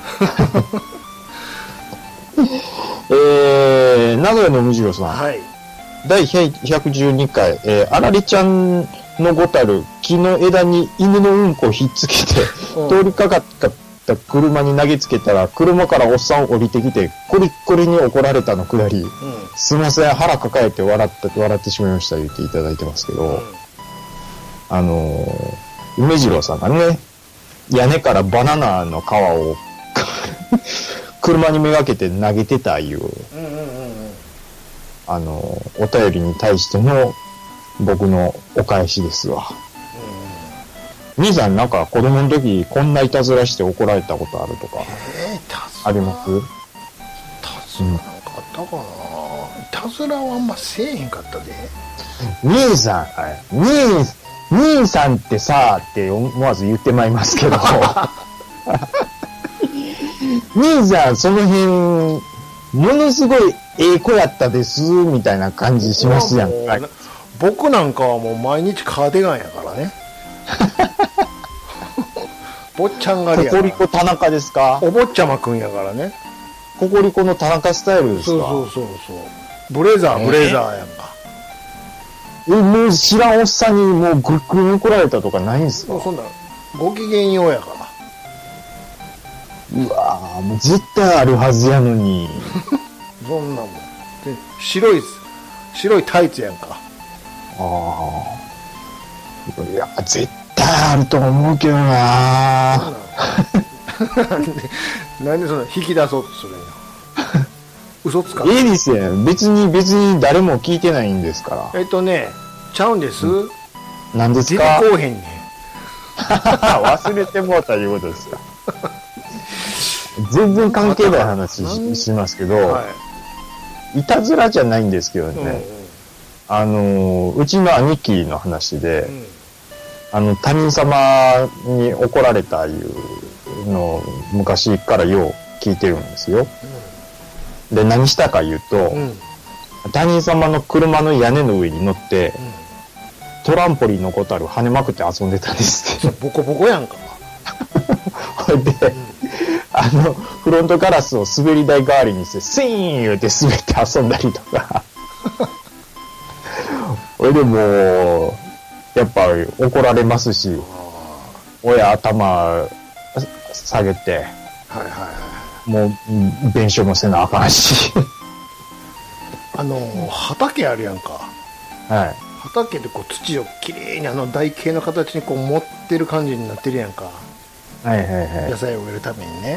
名古屋のむじろさん。 はい。 第112回、あられちゃんのごたる木の枝に犬のうんこをひっつけて、通りかかった車に投げつけたら、車からおっさん降りてきて、コリッコリに怒られたのくだり、すいません、腹抱えて笑ってしまいました言っていただいてますけど、梅次郎さんがね、屋根からバナナの皮を車にめがけて投げてたいう、お便りに対しての僕のお返しですわ。兄さんなんか子供の時こんないたずらして怒られたことあるとかあります？ いたずらなんかあったかな。いたずらはあんませえへんかったで。 兄さんってさって思わず言ってまいりますけど兄さんその辺ものすごいええ子やったですみたいな感じしますやんか。 僕なんかはもう毎日カーディガンやからね。坊ちゃん狩りやから。 ココリコ田中ですか？ お坊ちゃまくんやからね。 ココリコの田中スタイルですか？ そうブレザーやんか。 もう知らんおっさんにもうぐっくり怒られたとかないんすか？ もうそんなご機嫌ようやから。 うわぁ、もう絶対あるはずやのに。 そんなもん。で白いタイツやんか。 いや、絶対あると思うけどななんでそんな引き出そうとするんや。嘘つかいいですよ。別に誰も聞いてないんですから。 ちゃうんです。 何ですか？ 出てこうへんねん。 忘れてもうたいうことですよ。全然関係ない話しますけど、いたずらじゃないんですけどね。うちの兄貴の話で、他人様に怒られたいうのを昔からよう聞いてるんですよ。で、何したか言うと、他人様の車の屋根の上に乗って、トランポリンのごたる跳ねまくって遊んでたんですって。 ボコボコやんか。 ほいで、フロントガラスを滑り台代わりにして、スイーン言うて滑って遊んだりとか。ほいでもう、やっぱ怒られますし、親頭下げて、もう弁償もせなあかんし。 畑あるやんか。 はい。 畑でこう土をきれいに台形の形にこう持ってる感じになってるやんか。野菜を植えるためにね。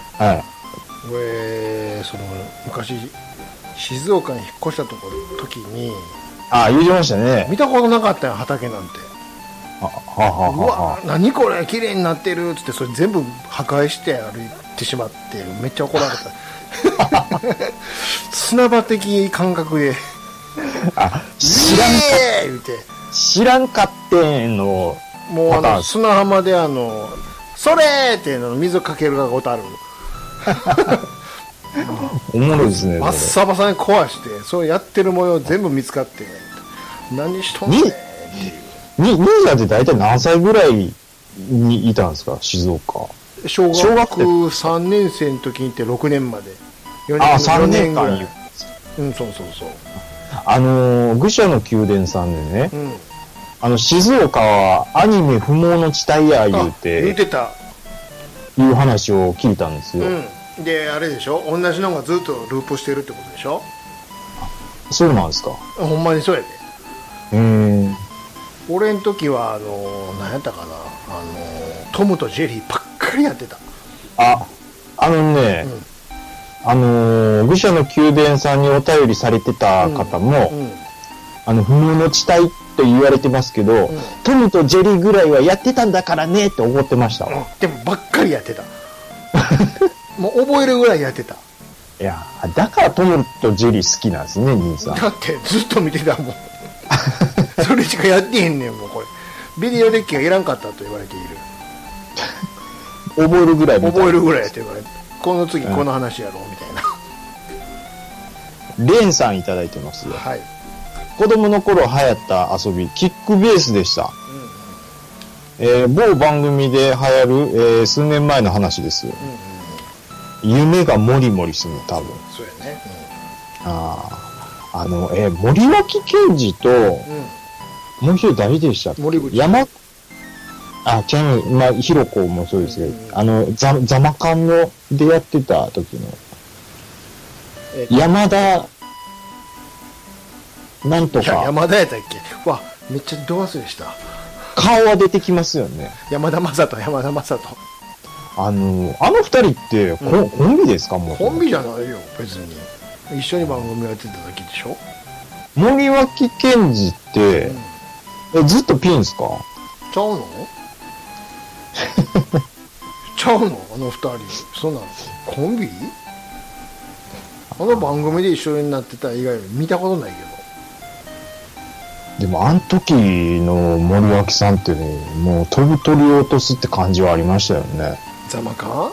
昔静岡に引っ越した時に。 言ってましたね。 見たことなかったよ畑なんて。うわ、何これ綺麗になってるっつってそれ全部破壊して歩いてしまってめっちゃ怒られた。砂場的感覚で知らんかってんの。 もう砂浜でそれーって水をかけるがことある。 おもろいですね。 バッサバサに壊してそうやってる模様全部見つかって何しとんねんっていう。 兄さんって大体何歳ぐらいにいたんですか、静岡。 小学3年生の時に行って6年まで。 3年間いる。 うん、そうそうそう。 愚者の宮殿さんでね、静岡はアニメ不毛の地帯や言ってた。 いう話を聞いたんですよ。 で、あれでしょ、同じのがずっとループしてるってことでしょ。 そうなんですか。 ほんまにそうやで。俺ん時は何やったかな、トムとジェリーばっかりやってた。 愚者の宮殿さんにお便りされてた方も、不毛の地帯と言われてますけど、トムとジェリーぐらいはやってたんだからねって思ってました。 でもばっかりやってた。もう覚えるぐらいやってた。 いや、だからトムとジェリー好きなんですね、兄さん。 だってずっと見てたもん。それしかやってへんねん、もうこれ。ビデオデッキがいらんかったと言われている。 覚えるぐらいみたいな。 覚えるぐらいって言われて、この次この話やろうみたいな。 レンさんいただいてますよ。 はい。 子供の頃流行った遊び、キックベースでした。某番組で流行る、数年前の話です。夢がもりもりするの、多分。 そうやね。 森脇健児と、もう一人誰でしたっけ？ 森口。 違う、ひろこもそうですけど、ザマカンの出会ってた時の、山田、なんとか。 山田やったっけ？わ、めっちゃど忘れした。 顔は出てきますよね。 山田正人。 あの二人って、コンビですか？もうコンビじゃないよ、別に。一緒に番組やってただけでしょ。 森脇健児って、ずっとピンすか？ ちゃうのちゃうの、あの二人。そんなコンビ？あの番組で一緒になってた以外見たことないけど。でもあの時の森脇さんってね、もう飛ぶ鳥を落とすって感じはありましたよね。 ザマカン？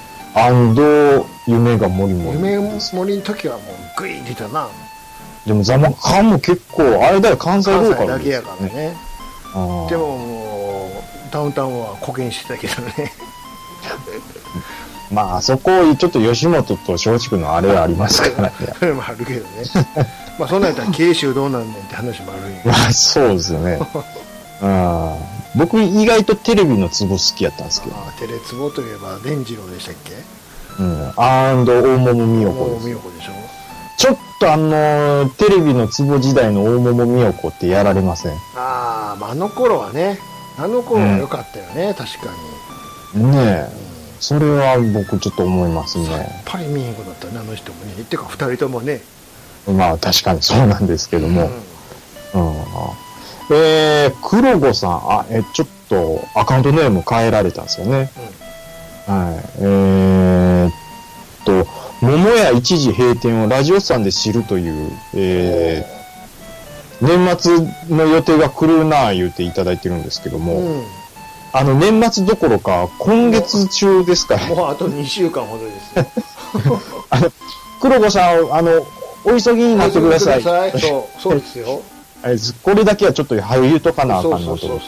夢がもりもり。 夢もりの時はもうグイーン出たな。 でもザマカンも結構、あれだよ、関西ローカルだけやからね。でももう、ダウンタウンは貢献してたけどね。 まあ、あそこ、ちょっと吉本と松竹のあれはありますからね。 それもあるけどね。まあ、そんなんやったら、慶州どうなんねんって話もあるんや。 まあ、そうですよね。僕、意外とテレビのツボ好きやったんですけど。 テレツボといえば、伝次郎でしたっけ？ 大桃美代子です。 美代子でしょ。 ちょっとテレビのツボ時代の大桃美代子ってやられません？ あの頃はね、は良かったよね、確かに。 ねえ、それは僕ちょっと思いますね。 やっぱり見えん子だったね、あの人もね。ってか、二人ともね。 まあ、確かにそうなんですけども。黒子さん、ちょっとアカウントネーム変えられたんですよね。桃屋一時閉店をラジオさんで知るという、年末の予定が来るなぁ言うていただいてるんですけども、年末どころか今月中ですから。 もうあと2週間ほどですよ。 黒子さん、お急ぎになってください。 そうですよ。 これだけはちょっと早言うとかなあかんなと。そう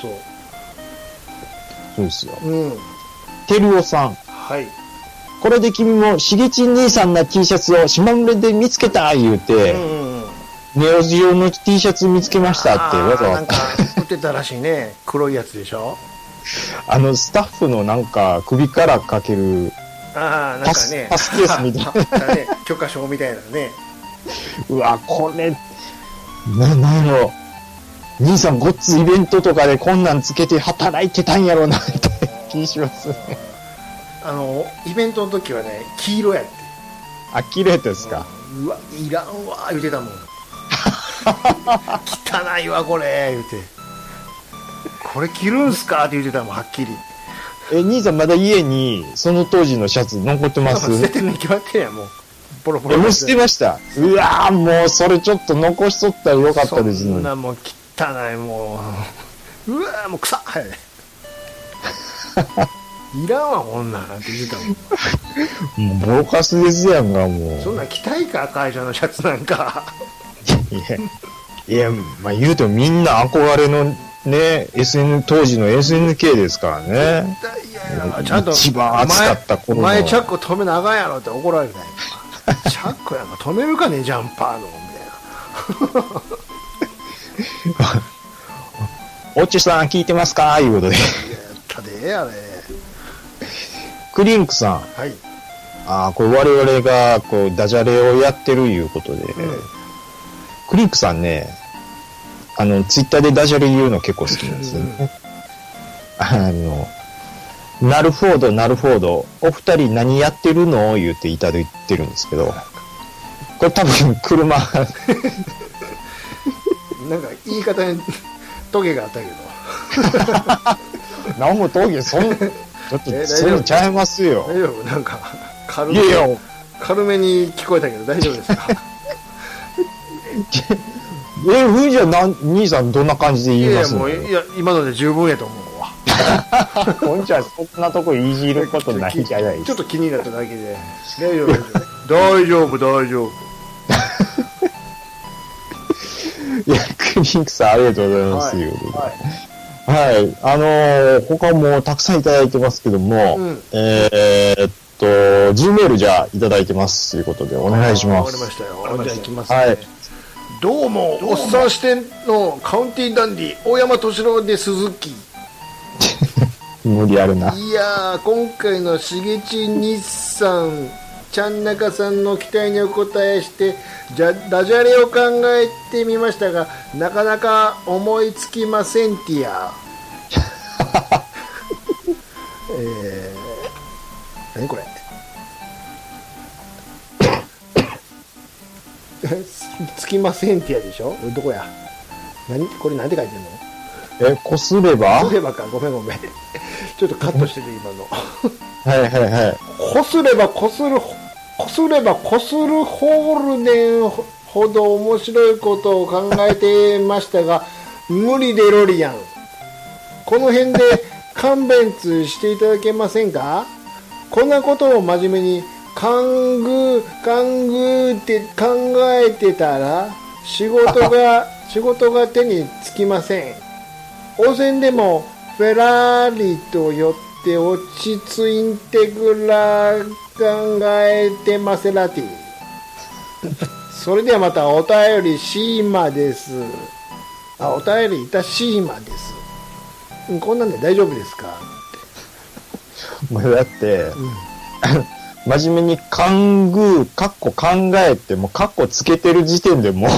ですよ。てるおさん。 はい。 これで君もしげちん兄さんな T シャツを島村で見つけた言うて、ネオジオの T シャツ見つけましたってわざわざ。 なんか売ってたらしいね。黒いやつでしょ。 スタッフのなんか首からかけるなんかね、 パスケースみたいな。 ね、許可証みたいなね。 うわ、これ、なんやろ。兄さんごっつイベントとかでこんなんつけて働いてたんやろうなって気しますね。 イベントの時はね、黄色やって。 黄色やったですか。 うわ、いらんわ言うてたもん。汚いわこれ言うて。これ着るんすかって言うてたもん、はっきり。 兄さんまだ家にその当時のシャツ残ってます？ 捨ててるに決まってんやもう。ポロポロ。 もう捨てました。うわー、もうそれちょっと残しとったらよかったですのに。 そんなもう汚い、もう。うわー、もう臭っはいいらんわこんなんって言うたもん。 もうボロカスですやんか、もう。 そんなん着たいか、会社のシャツなんか。 いや、 いや、まあ言うてもみんな憧れのね、当時の SNK ですからね。 いやちゃんと一番熱かった頃の。 前チャック止めなあかんやろって怒られたよ。チャックやんか止めるかね、ジャンパーの。みたいな。 おっちさん聞いてますかいうことで。 やったで、あれ。 クリンクさん。 はい。 これ我々がこうダジャレをやってるいうことで、クリンクさんね、ツイッターでダジャレ言うの結構好きなんですよね。なるほど、なるほど。お二人何やってるの言っていただいてるんですけど、これ多分車。なんか言い方にトゲがあったけど。なんもトゲ、ちょっと、それちゃいますよ。 大丈夫なんか、軽めに聞こえたけど大丈夫ですかふいじゃ兄さんどんな感じで言いますの？ いや、今ので十分やと思うわ。 ほんじゃ、そんなとこいじることないじゃないですか。 ちょっと気になっただけで。大丈夫。大丈夫。 いや、クリンクさんありがとうございます。はい。他もたくさんいただいてますけども、G メールじゃあいただいてますということでお願いします。 わかりましたよ。じゃあ行きますね。はい。どうも、おっさん支店のカウンティダンディ、大山敏郎で鈴木。 無理あるな。 いやー、今回のしげち日産、ちゃんなかさんの期待にお応えして、ダジャレを考えてみましたが、なかなか思いつきませんティア。何これつきませんティアでしょ。どこやこれ何て書いてんの。 こすればこすればか。ごめんちょっとカットしてて今の。 はいこすればこするホールデンほど面白いことを考えてましたが、無理でロリアン。この辺で勘弁していただけませんか。こんなことを真面目に勘ぐって考えてたら仕事が手につきません。温泉でもフェラーリと寄って落ち着いンテグラ考えてマセラティ。それではまたお便りシーマです。お便りいたシーマです。こんなんで大丈夫ですか。 だって、真面目に勘ぐかっこ考えてもかっこつけてる時点でも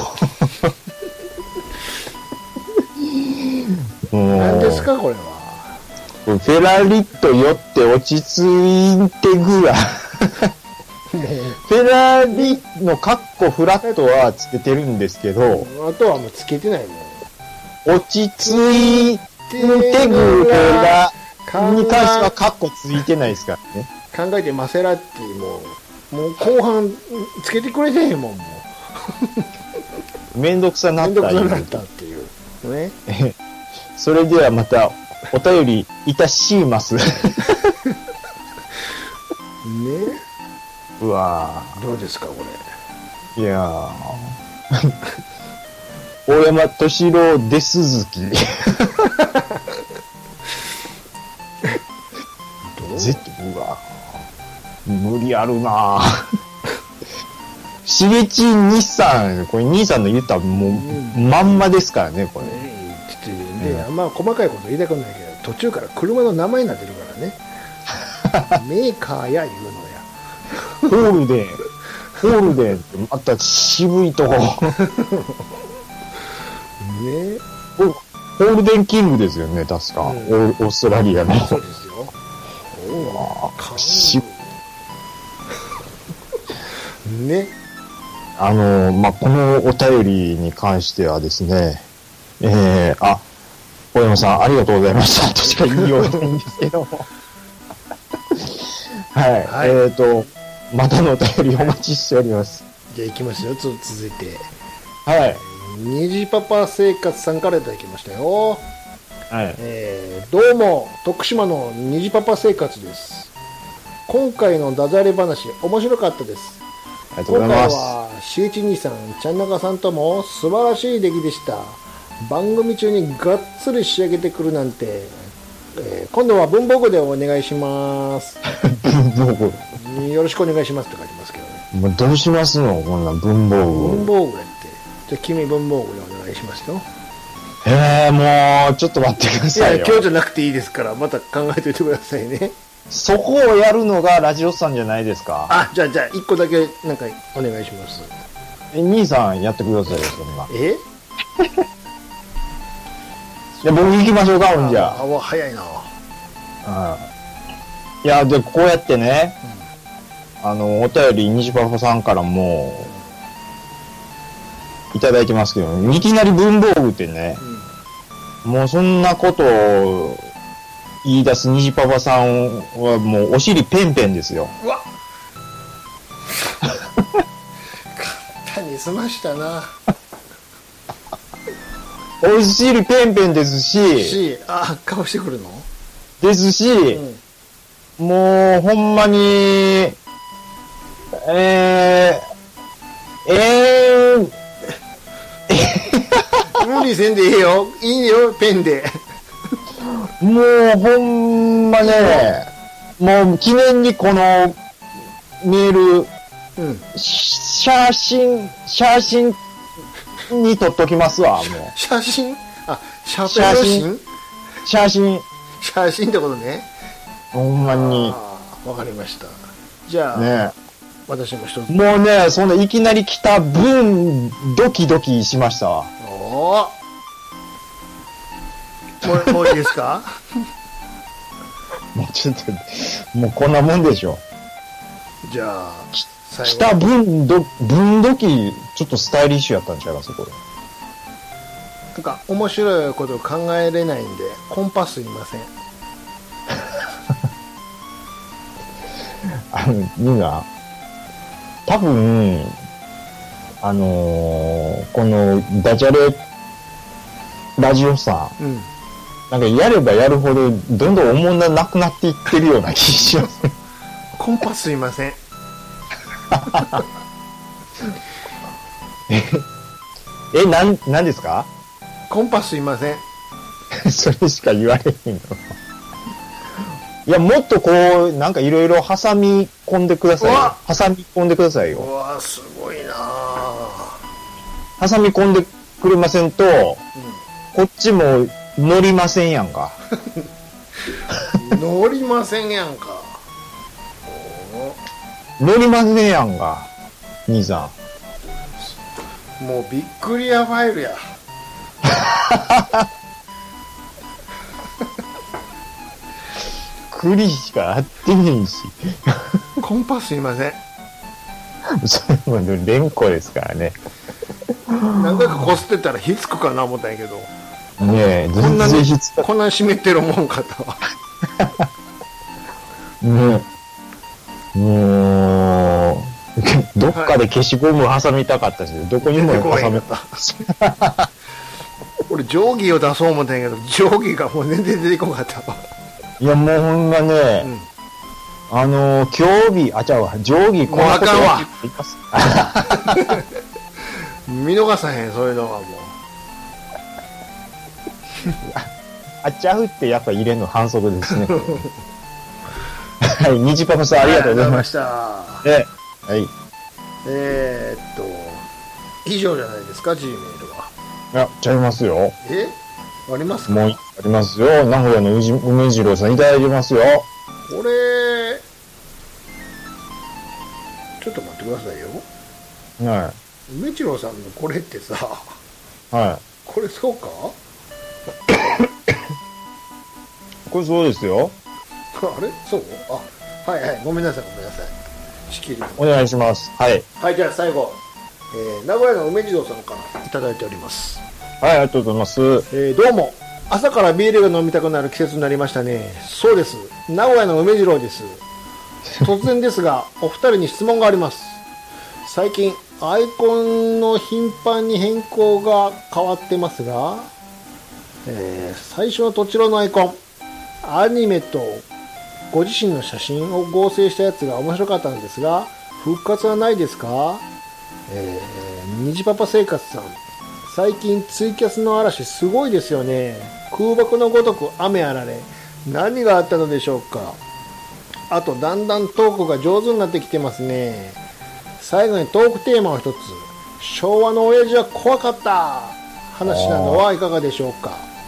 う何ですかこれは。 フェラリと寄って落ち着いてぐらフェラリのカッコフラットはつけてるんですけど、 あとはもうつけてないもん。落ち着いてぐらに関してはカッコついてないですからね。 考えてマセラティもう後半つけてくれてへんもん。もうめんどくさなったっていうね。 それではまたお便りいたしますね。うわどうですかこれ。いや大山敏郎で鈴木。うわ無理あるなぁ。しげち日産、これ兄さんの言ったらもうまんまですからね、これ。 ちょっとね、あんま細かいこと言いたくないけど、途中から車の名前になってるからね。メーカーや言うのや。 ホールデンってまた渋いとこ。ね、ホールデンキングですよね、確か。オーストラリアの。 そうですよ。ね。 このお便りに関してはですね、大山さんありがとうございましたとしか言いようがないんですけども。はい。またのお便りお待ちしております。 じゃあ行きますよ、続いて。 はい。 虹パパ生活さんからいただきましたよ。 はい。 どうも、徳島の虹パパ生活です。今回のダジャレ話面白かったです。 ありがとうございます。 今回はしいちにさん、ちゃんなかさんとも素晴らしい出来でした。番組中にがっつり仕上げてくるなんて、今度は文房具でお願いします。 文房具よろしくお願いしますって書いてますけどね。 もうどうしますのこんな文房具。 文房具やって。じゃあ君文房具でお願いしますよ。 もうちょっと待ってくださいよ。 いや、今日じゃなくていいですから、また考えておいてくださいね。 そこをやるのがラジオさんじゃないですか。 あ、じゃあ一個だけなんかお願いします。 兄さんやってくださいよ、そんな。じゃあ僕行きましょうか、ほんじゃ。 早いな。 いや、で、こうやってね、お便り、西パパさんからも、いただいてますけど、いきなり文房具ってね、もうそんなことを言い出す西パパさんはもうお尻ペンペンですよ。 うわ簡単に済ましたな。 お尻ペンペンですし、 顔してくるのですし、もうほんまに、 無理せんでいいよ。いいよ、ペンで。 もうほんまね、もう記念にこのメール、写真に撮っときますわ、もう。 写真ってことね。 ほんまに。 わかりました。じゃあ、 ね、 私も一つ。 もうね、そんないきなり来た分、ドキドキしましたわ。 もういいですか？ もうちょっと、もうこんなもんでしょ。 じゃあ、 来た分度き、ちょっとスタイリッシュやったんちゃいますこれ。 なんか、面白いこと考えれないんで、コンパスいません。 みんな、多分、このダジャレラジオさん、なんかやればやるほどどんどんおもんなくなっていってるような気します。 コンパスいません。 何ですか？ コンパスいません。 それしか言われへんの。いや、もっとこう、なんかいろいろ挟み込んでくださいよ。挟み込んでくださいよ。 うわ、すごいなぁ。挟み込んでくれませんと、こっちも乗りませんやんか。 乗りませんやんか。 乗りませんやんか。兄さん。もうびっくりやファイルや。 栗しかやってねえし。 コンパスいません。 それも連呼ですからね。 何回かこすってたら火つくかな思ったんやけど。 ねえ、全然火つかこんなに湿ってるもんかと。 ねえ。もう、どっかで消しゴム挟みたかったし、どこにも挟めた。 俺定規を出そう思ったんやけど、定規がもう全然出てこなかったわ。 いや、もうほんまね、定規、定規、 もうあかんわ。見逃さへん、そういうのはもう。 ちゃうってやっぱ入れるの反則ですね。はい、にじパパさんありがとうございました。はい。 以上じゃないですか、G メールは。 いや、ちゃいますよ。 ありますか？ もうありますよ。名古屋の梅次郎さんいただいてますよ。 これ、ちょっと待ってくださいよ。 はい。 梅次郎さんのこれってさ、 はい。 これそうか？ これそうですよ。 あれそう？はいはい、ごめんなさい。仕切りお願いします。はい。 はい、じゃあ最後、名古屋の梅次郎さんからいただいております。 はい、ありがとうございます。 どうも、朝からビールが飲みたくなる季節になりましたね。そうです。名古屋の梅次郎です。突然ですが、お二人に質問があります。最近、アイコンの頻繁に変更が変わってますが、最初のとちろのアイコン、アニメとご自身の写真を合成したやつが面白かったんですが、 復活はないですか？虹パパ生活さん、最近ツイキャスの嵐すごいですよね。空爆のごとく雨あられ、何があったのでしょうか。あとだんだんトークが上手になってきてますね。最後にトークテーマを一つ、昭和の親父は怖かった話などはいかがでしょうか。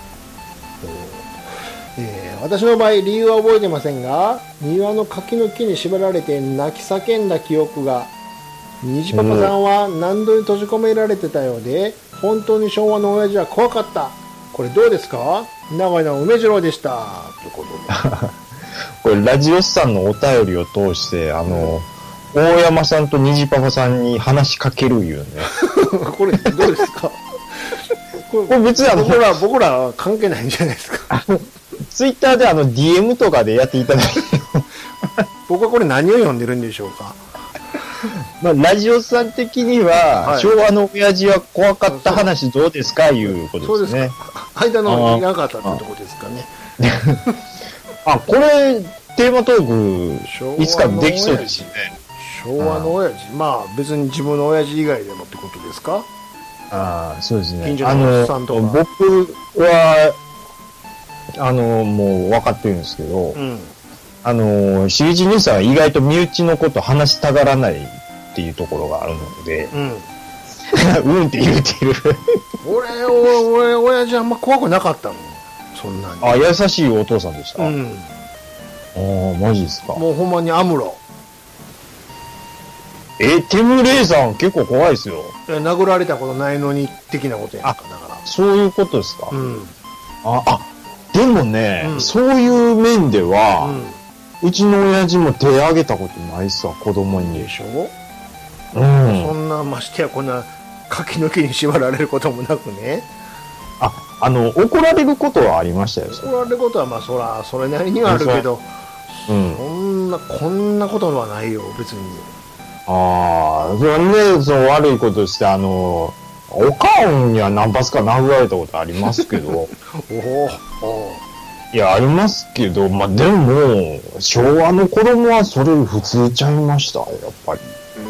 私の場合理由は覚えてませんが、庭の柿の木に縛られて泣き叫んだ記憶が。虹パパさんは何度に閉じ込められてたようで、本当に昭和の親父は怖かった。これどうですか？名古屋の梅次郎でした。ということでこれラジオスさんのお便りを通して大山さんと虹パパさんに話しかけるいうねこれどうですか？これ別に僕らは関係ないんじゃないですか。 ツイッターでDM とかでやっていただいて僕はこれ何を読んでるんでしょうか。 まあ、ラジオさん的には、はい、昭和の親父は怖かった話どうですかいうことですね。そうですか。 間のなかったってとこですかね。 これテーマトークいつかできそうですね。 昭和の親父、まあ別に自分の親父以外でもってことですか。 そうですね。 近所のおっさんとか。 僕はもう分かってるんですけど、しげち兄さんは意外と身内のこと話したがらないっていうところがあるので、うんって言うてる。 俺親父あんま怖くなかったの。そんなに。 優しいお父さんでした。マジですか。 もうほんまにアムロ。 テムレイさん結構怖いですよ。 殴られたことないのに的なことやんか。だから。 そういうことですか。でもね、そういう面では、うちの親父も手挙げたことないっすわ、子供に。 でしょ？そんな、ましてやこんな柿の木に縛られることもなくね。 怒られることはありましたよ。 怒られることはまあそれなりにはあるけど、こんなことはないよ、別に。 それね、悪いことして、おかんには何発か殴られたことありますけど。いや、ありますけど、まあ、でも、昭和の子供はそれ普通ちゃいました、やっぱり。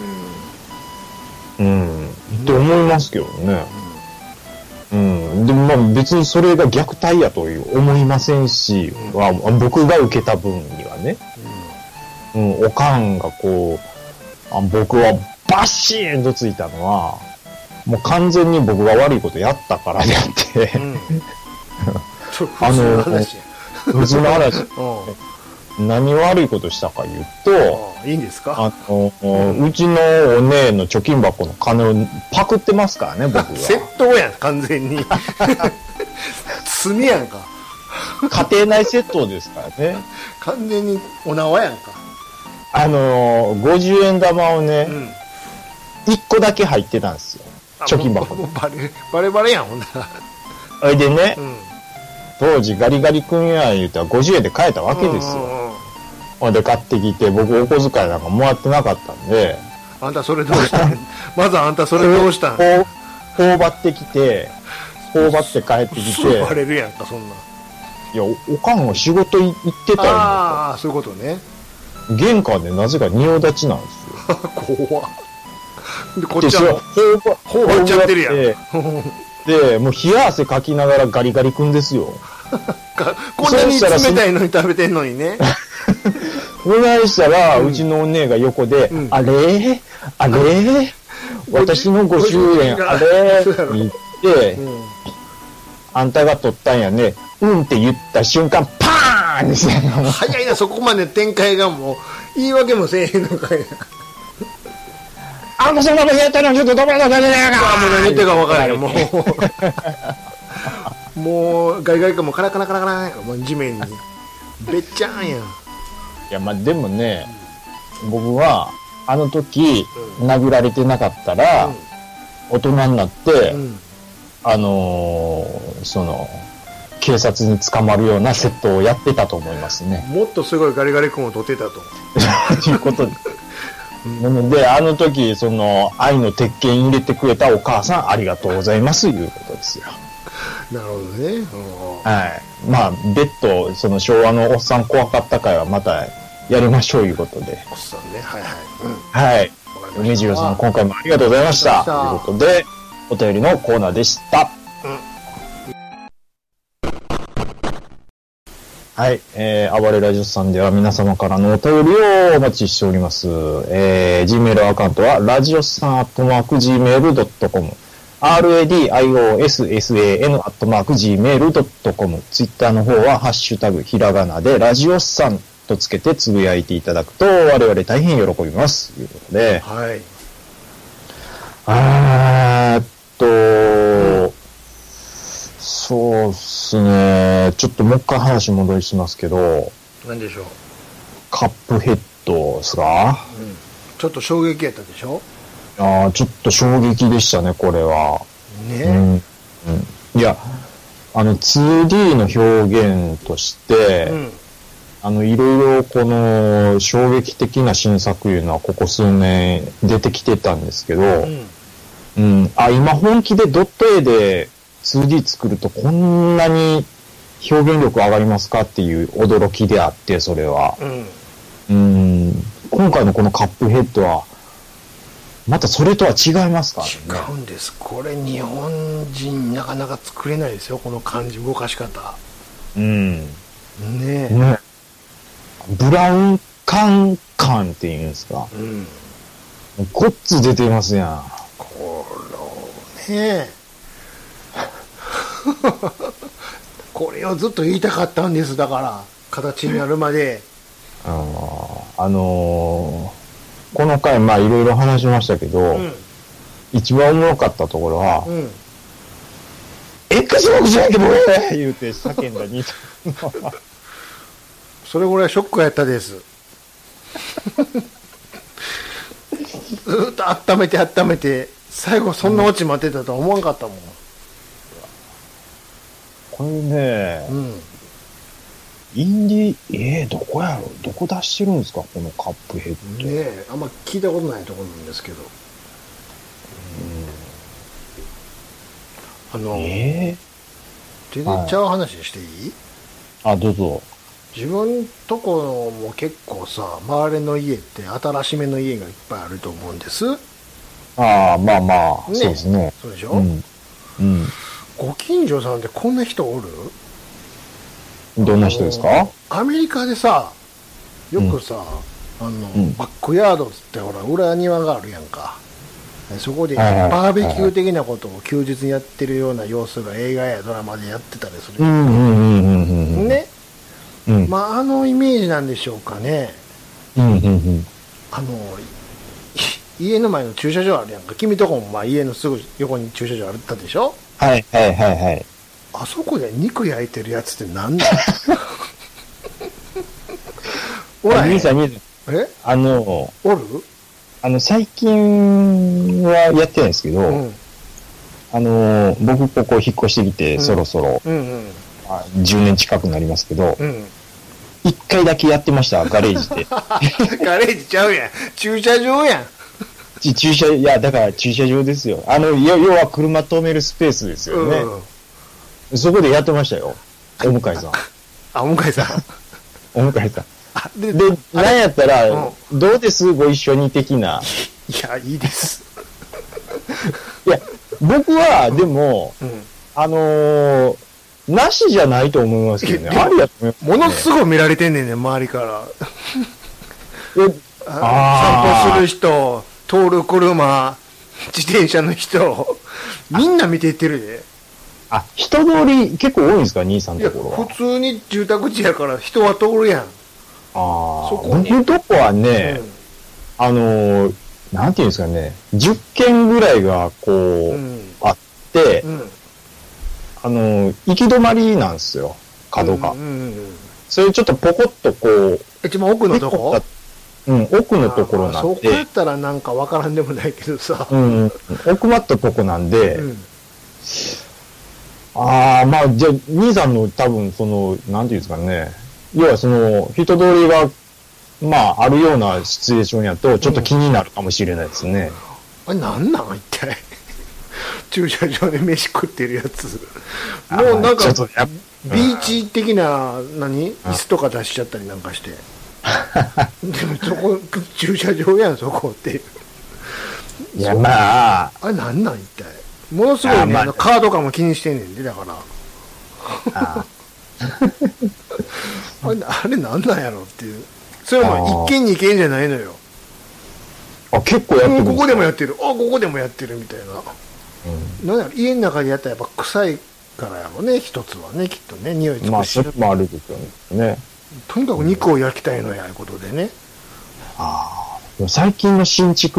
って思いますけどね。でもまあ別にそれが虐待やと思いませんし、僕が受けた分にはね。おかんが僕はバシーンとついたのは、もう完全に僕が悪いことやったからであって、普通の話。何悪いことしたか言うと、 いいんですか？ うちのお姉の貯金箱の金をパクってますからね、僕は。 窃盗やん、完全に。罪やんか。 家庭内窃盗ですからね。 完全にお縄やんか。 50円玉をね、1個だけ入ってたんですよ。貯金箱に。 バレバレやん、ほんなら。 それでね、当時ガリガリ君や言うたら50円で買えたわけですよ。ほんで買ってきて、僕お小遣いなんかもらってなかったんで。 あんたそれどうしたん？まずあんたそれどうしたん？ 頬張ってきて、頬張って帰ってきて。 バレるやんか、そんな。 いや、おかんは仕事行ってたよ。 ああ、そういうことね。 玄関でなぜか仁王立ちなんですよ。 怖っ。で、こっちは頬張っちゃってるやん。 で、もう冷や汗かきながらガリガリ君ですよ。 こんなに冷たいのに食べてんのにね。 お願いしたら、うちのお姉が横で、あれ私の50円、あれって言って、あんたが取ったんやね。って言った瞬間、パーンですよ。 早いな、そこまで展開がもう、言い訳もせえへんのかいな。 あんたそんなことやったのちょっとどこだかねえか。 もう何言ってるか分からへん、もう。もう、ガリガリかもカラカラカラカラもう地面に。べっちゃんやん。 いや、まあ、でもね、僕は、あの時、殴られてなかったら、大人になって、警察に捕まるような窃盗をやってたと思いますね。 もっとすごいガリガリ君を取ってたと。 ということで。なので、あの時、愛の鉄拳入れてくれたお母さん、ありがとうございます、いうことですよ。 なるほどね。 はい。まあ、別途、昭和のおっさん怖かった会はまたやりましょういうことで。 そうね、はいはい。うん、 はい。梅次郎さん、今回もありがとうございました。ということで、お便りのコーナーでした。うん、はい。暴れラジオさんでは皆様からのお便りをお待ちしております。Gmail アカウントは、ラジオさん@gmail.com。radiossan@gmail.com。ツイッターの方は、ハッシュタグ、ひらがなで、ラジオさんとつけてつぶやいていただくと、我々大変喜びます。ということで。 はい。 そうっすね。ちょっともう一回話戻しますけど。 何でしょう。 カップヘッドですか、 うん、ちょっと衝撃やったでしょ。 ちょっと衝撃でしたね、これは。 ね、 うんいや、2D の表現として、いろいろこの衝撃的な新作いうのはここ数年出てきてたんですけど、今本気でドット絵で 2D 作るとこんなに表現力上がりますかっていう驚きであって、それは。今回のこのカップヘッドは、またそれとは違いますからね。違うんです。これ日本人なかなか作れないですよ、この感じ、動かし方。ねえ。ブラウン管っていうんですか。ごっつ出てますやん。 これねこれをずっと言いたかったんです。だから形になるまで。 この回、いろいろ話しましたけど、一番おもろかったところは、Xbox じゃんけど言うて叫んだ兄さんの。 それぐらいショックやったです。ずっと温めて、最後そんなオチ待ってたとは思わんかったもん。 これね、インディ、どこやろ、どこ出してるんですか、このカップヘッド。 ねえ、あんま聞いたことないところなんですけど。全然ちゃう話していい？ どうぞ。 自分とこも結構さ、周りの家って新しめの家がいっぱいあると思うんです。 そうですね。 そうでしょ？ご近所さんってこんな人おる？ どんな人ですか？ アメリカでさ、よくさ、バックヤードっつってほら、裏庭があるやんか。そこでバーベキュー的なことを休日にやってるような様子が映画やドラマでやってたりする。ね。あのイメージなんでしょうかね。家の前の駐車場あるやんか。君とこも家のすぐ横に駐車場あったでしょ。 はい。 あそこで肉焼いてるやつって何だおらへん。 兄さん、おる？最近はやってないんですけど、僕ここ引っ越してきて、そろそろ、10年近くなりますけど、1回だけやってました、ガレージで。 ガレージちゃうやん。駐車場やん。 いや、だから駐車場ですよ。要は車止めるスペースですよね。そこでやってましたよ。お向いさん。 お向いさん。 お向いさん。で、なんやったら、どうですご一緒に的な。 いや、いいです。 いや、僕は、でも、なしじゃないと思いますけどね。ありやと思います、 ものすごい見られてんねんね、周りから。散歩する人、通る車、自転車の人、みんな見ていってるで。 人通り結構多いんですか、兄さんのところは。 普通に住宅地やから人は通るやん。 僕のとこはね、なんていうんですかね、10軒ぐらいがあって、行き止まりなんですよ、角が。それちょっとポコッと一番奥のとこ？ 奥のところなんで。 そこやったらなんかわからんでもないけどさ。 奥まったとこなんで、じゃあ、兄さんの多分、なんていうんですかね、要は人通りが、あるようなシチュエーションやと、ちょっと気になるかもしれないですね。 あれ、なんなん一体。駐車場で飯食ってるやつ。もうなんか、ビーチ的な、椅子とか出しちゃったりなんかして。 でもそこ駐車場やんそこっていやまああれなんなん一体ものすごいね、カードかも気にしてんねんでだからあれなんなんやろっていうそれも一軒二軒じゃないのよ結構やってるんですか。 ここでもやってるここでもやってるみたいな、なんやろ家の中でやったらやっぱ臭いからやろね一つはねきっとね匂いつくしそれもあるですよね。 とにかく肉を焼きたいのやいうことでね、 最近の新築って、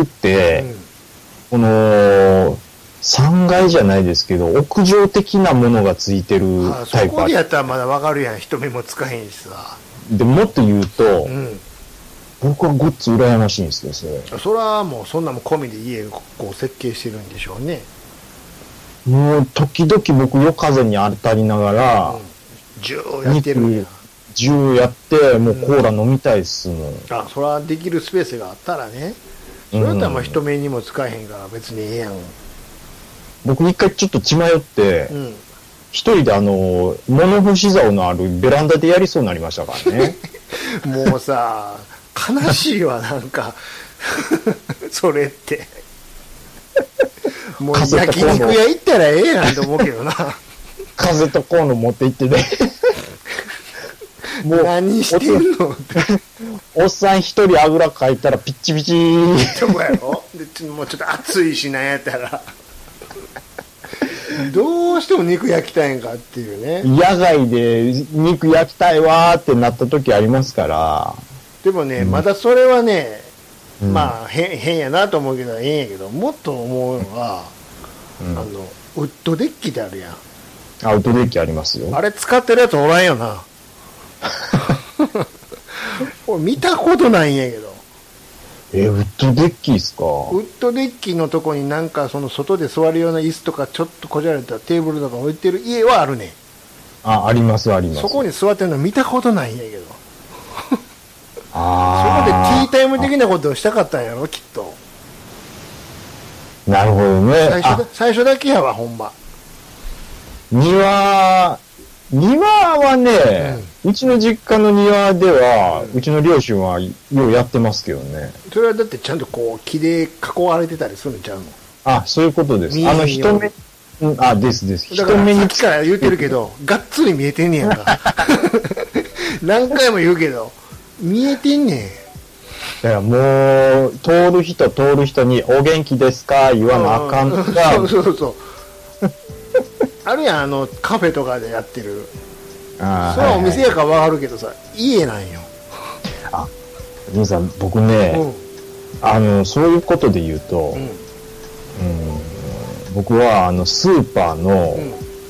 この3階じゃないですけど屋上的なものがついてるタイプ。 そこでやったらまだわかるやん人目もつかへんしさ。 でもっと言うと、僕はごっつ羨ましいんですよそれ。 それはもうそんなも込みで家をこう設計してるんでしょうね。 もう時々僕夜風に当たりながら、 ジューやってるんや。 ジューやってもうコーラ飲みたいっすもん。 それはできるスペースがあったらね。それだったらまあ人目にもつかへんから別にええやん。 僕一回ちょっと血迷って、一人で物干し竿のあるベランダでやりそうになりましたからね。 もうさ悲しいわなんかそれってもう焼肉屋行ったらええやんと思うけどな。 風とコンロ持って行ってね。 もう何してんのおっさん一人あぐらかいたらピッチピチそうやろでもうちょっと暑いしなんやったらどうしても肉焼きたいんかっていうね。 野外で肉焼きたいわーってなった時ありますから。 でもね、まだそれはね、まあ変やなと思うけどええんやけど、もっと思うのは、ウッドデッキってあるやん。 ウッドデッキありますよ。 あれ使ってるやつおらんよな。俺見たことないんやけど。 ウッドデッキですか。 ウッドデッキのとこになんかその外で座るような椅子とかちょっとこじゃれたテーブルとか置いてる家はあるね。 ありますあります。 そこに座ってるの見たことないんやけど。そこでティータイム的なことをしたかったんやろきっと。 なるほどね。 最初だけやわほんま。 庭はね、うちの実家の庭では、うちの両親はようやってますけどね。 それはだってちゃんとこう木で囲われてたりするんちゃうの？ そういうことです。人目、です。 だからさっきから言ってるけど、がっつり見えてんねやんか。何回も言うけど、見えてんねん。 だからもう、通る人にお元気ですか言わなあかんとか。 そう。あるやん、カフェとかでやってる。それはお店やからわかるけどさ、家なんよ。 兄さん、僕ね、そういうことで言うと、僕はスーパーの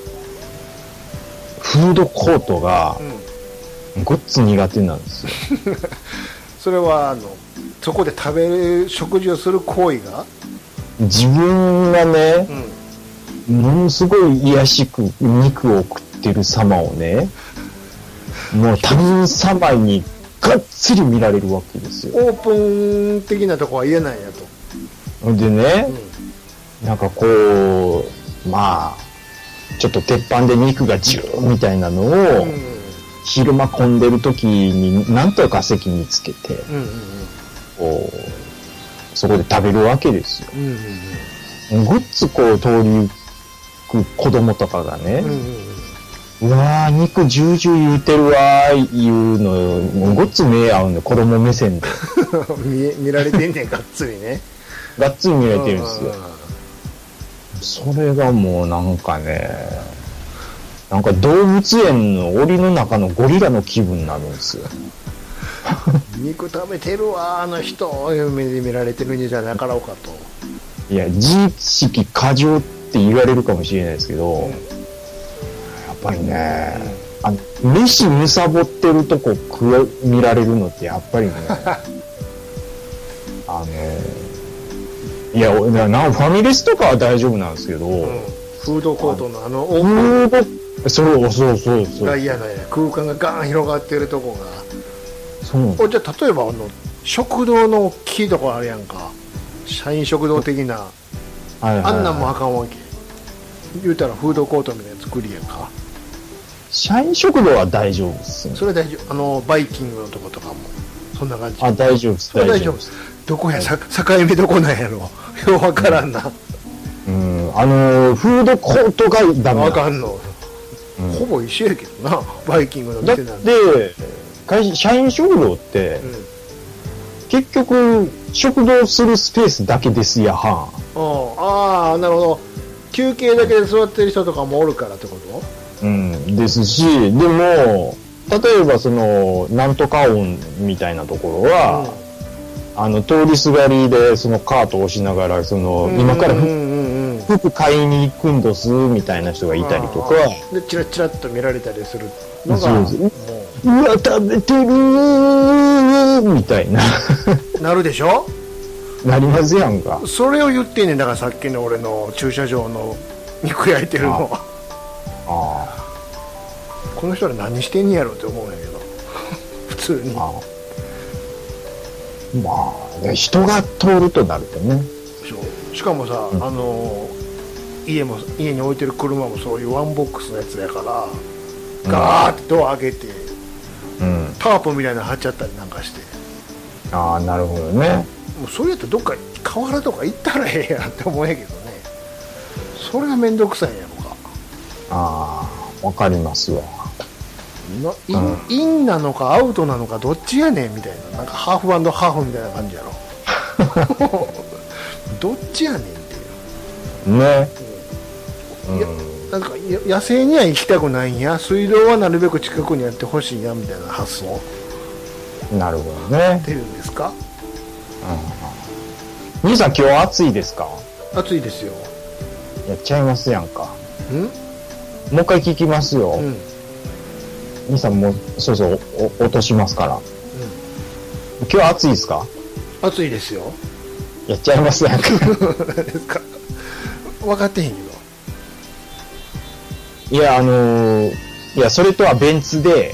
フードコートがごっつ苦手なんですよ。 それはそこで食事をする行為が自分がね、ものすごい癒しく肉を食ってる様をね、もう他人様にがっつり見られるわけですよ。 オープン的なとこは言えないやと。 でね、なんかこうちょっと鉄板で肉がジューみたいなのを、昼間混んでる時になんとか席につけて、こうそこで食べるわけですよ。ごっつこう通り行く子供とかがね、うわー肉ジュージュー言うてるわーいうのごっつ目合うの子供目線で見られてんねんがっつりね。 がっつり見られてるんですよ。それがもうなんかね、なんか動物園の檻の中のゴリラの気分になるんですよ。 肉食べてるわあの人目で見られてるんじゃなかろうかと。 いや自意識過剰って言われるかもしれないですけど、やっぱりね、飯むさぼってるとこ見られるのってやっぱりねいやファミレスとかは大丈夫なんですけど、 フードコートのオープンそうが嫌な空間がガーン広がってるとこが。じゃあ例えば食堂の大きいとこあるやんか、社員食堂的な、あんなんもあかんわけ。言うたらフードコートみたいな作りやんか。 社員食堂は大丈夫ですよ。 それ大丈夫。バイキングのとことかもそんな感じ。 あ、大丈夫です。 大丈夫です。どこや、境目どこなんやろ。ようわからんな。フードコートがダメ。 わかんの。ほぼ一緒やけどな、バイキングの店なんで。社員食堂って、結局、食堂するスペースだけですやはん。 ああ、なるほど。休憩だけで座ってる人とかもおるからってこと？ ですし、でも、例えばなんとか音みたいなところは、通りすがりでそのカートを押しながら、今から服買いに行くんですみたいな人がいたりとか。 で、チラチラっと見られたりするのが。 うわ、食べてるーみたいな。 なるでしょ？ なりますやんか。 それを言ってんねん。だからさっきの俺の駐車場の肉焼いてるのは。この人ら何してんねやろって思うんやけど。普通に。 まあ、人が通るとなるとね。 しかもさ、家に置いてる車もそういうワンボックスのやつやから、ガーってドア開けて、タープみたいなの貼っちゃったりなんかして。 ああ、なるほどね。 もうそれやったらどっか河原とか行ったらええやんって思うんやけどね。それがめんどくさいんやろか。 ああ、わかりますわ。 インなのかアウトなのかどっちやねんみたいな、なんかハーフ&ハーフみたいな感じやろ。どっちやねんっていうね。 なんか野生には行きたくないんや、水道はなるべく近くにやってほしいんやみたいな発想。 なるほどね。 出るんですか？ 兄さん今日暑いですか？ 暑いですよ。 やっちゃいますやんか。もう一回聞きますよ。兄さんもうそろそろ落としますから。今日暑いですか？暑いですよ。 やっちゃいますやんか。 ですか？分かってへんけど。 いやいやそれとは別で、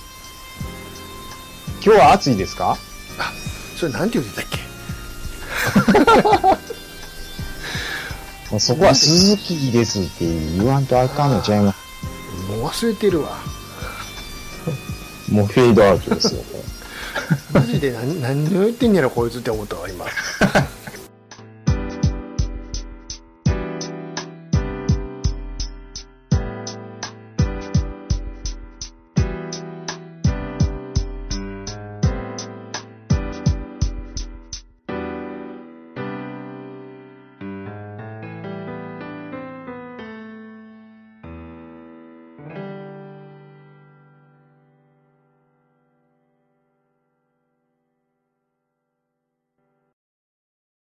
今日は暑いですか？ あ、それなんて言ってたっけ？そこは鈴木ですって言わんとあかんのちゃいます。 もう忘れてるわ。 もうフェードアウトですよ。 マジで何を言ってんやろこいつって思ったわ今。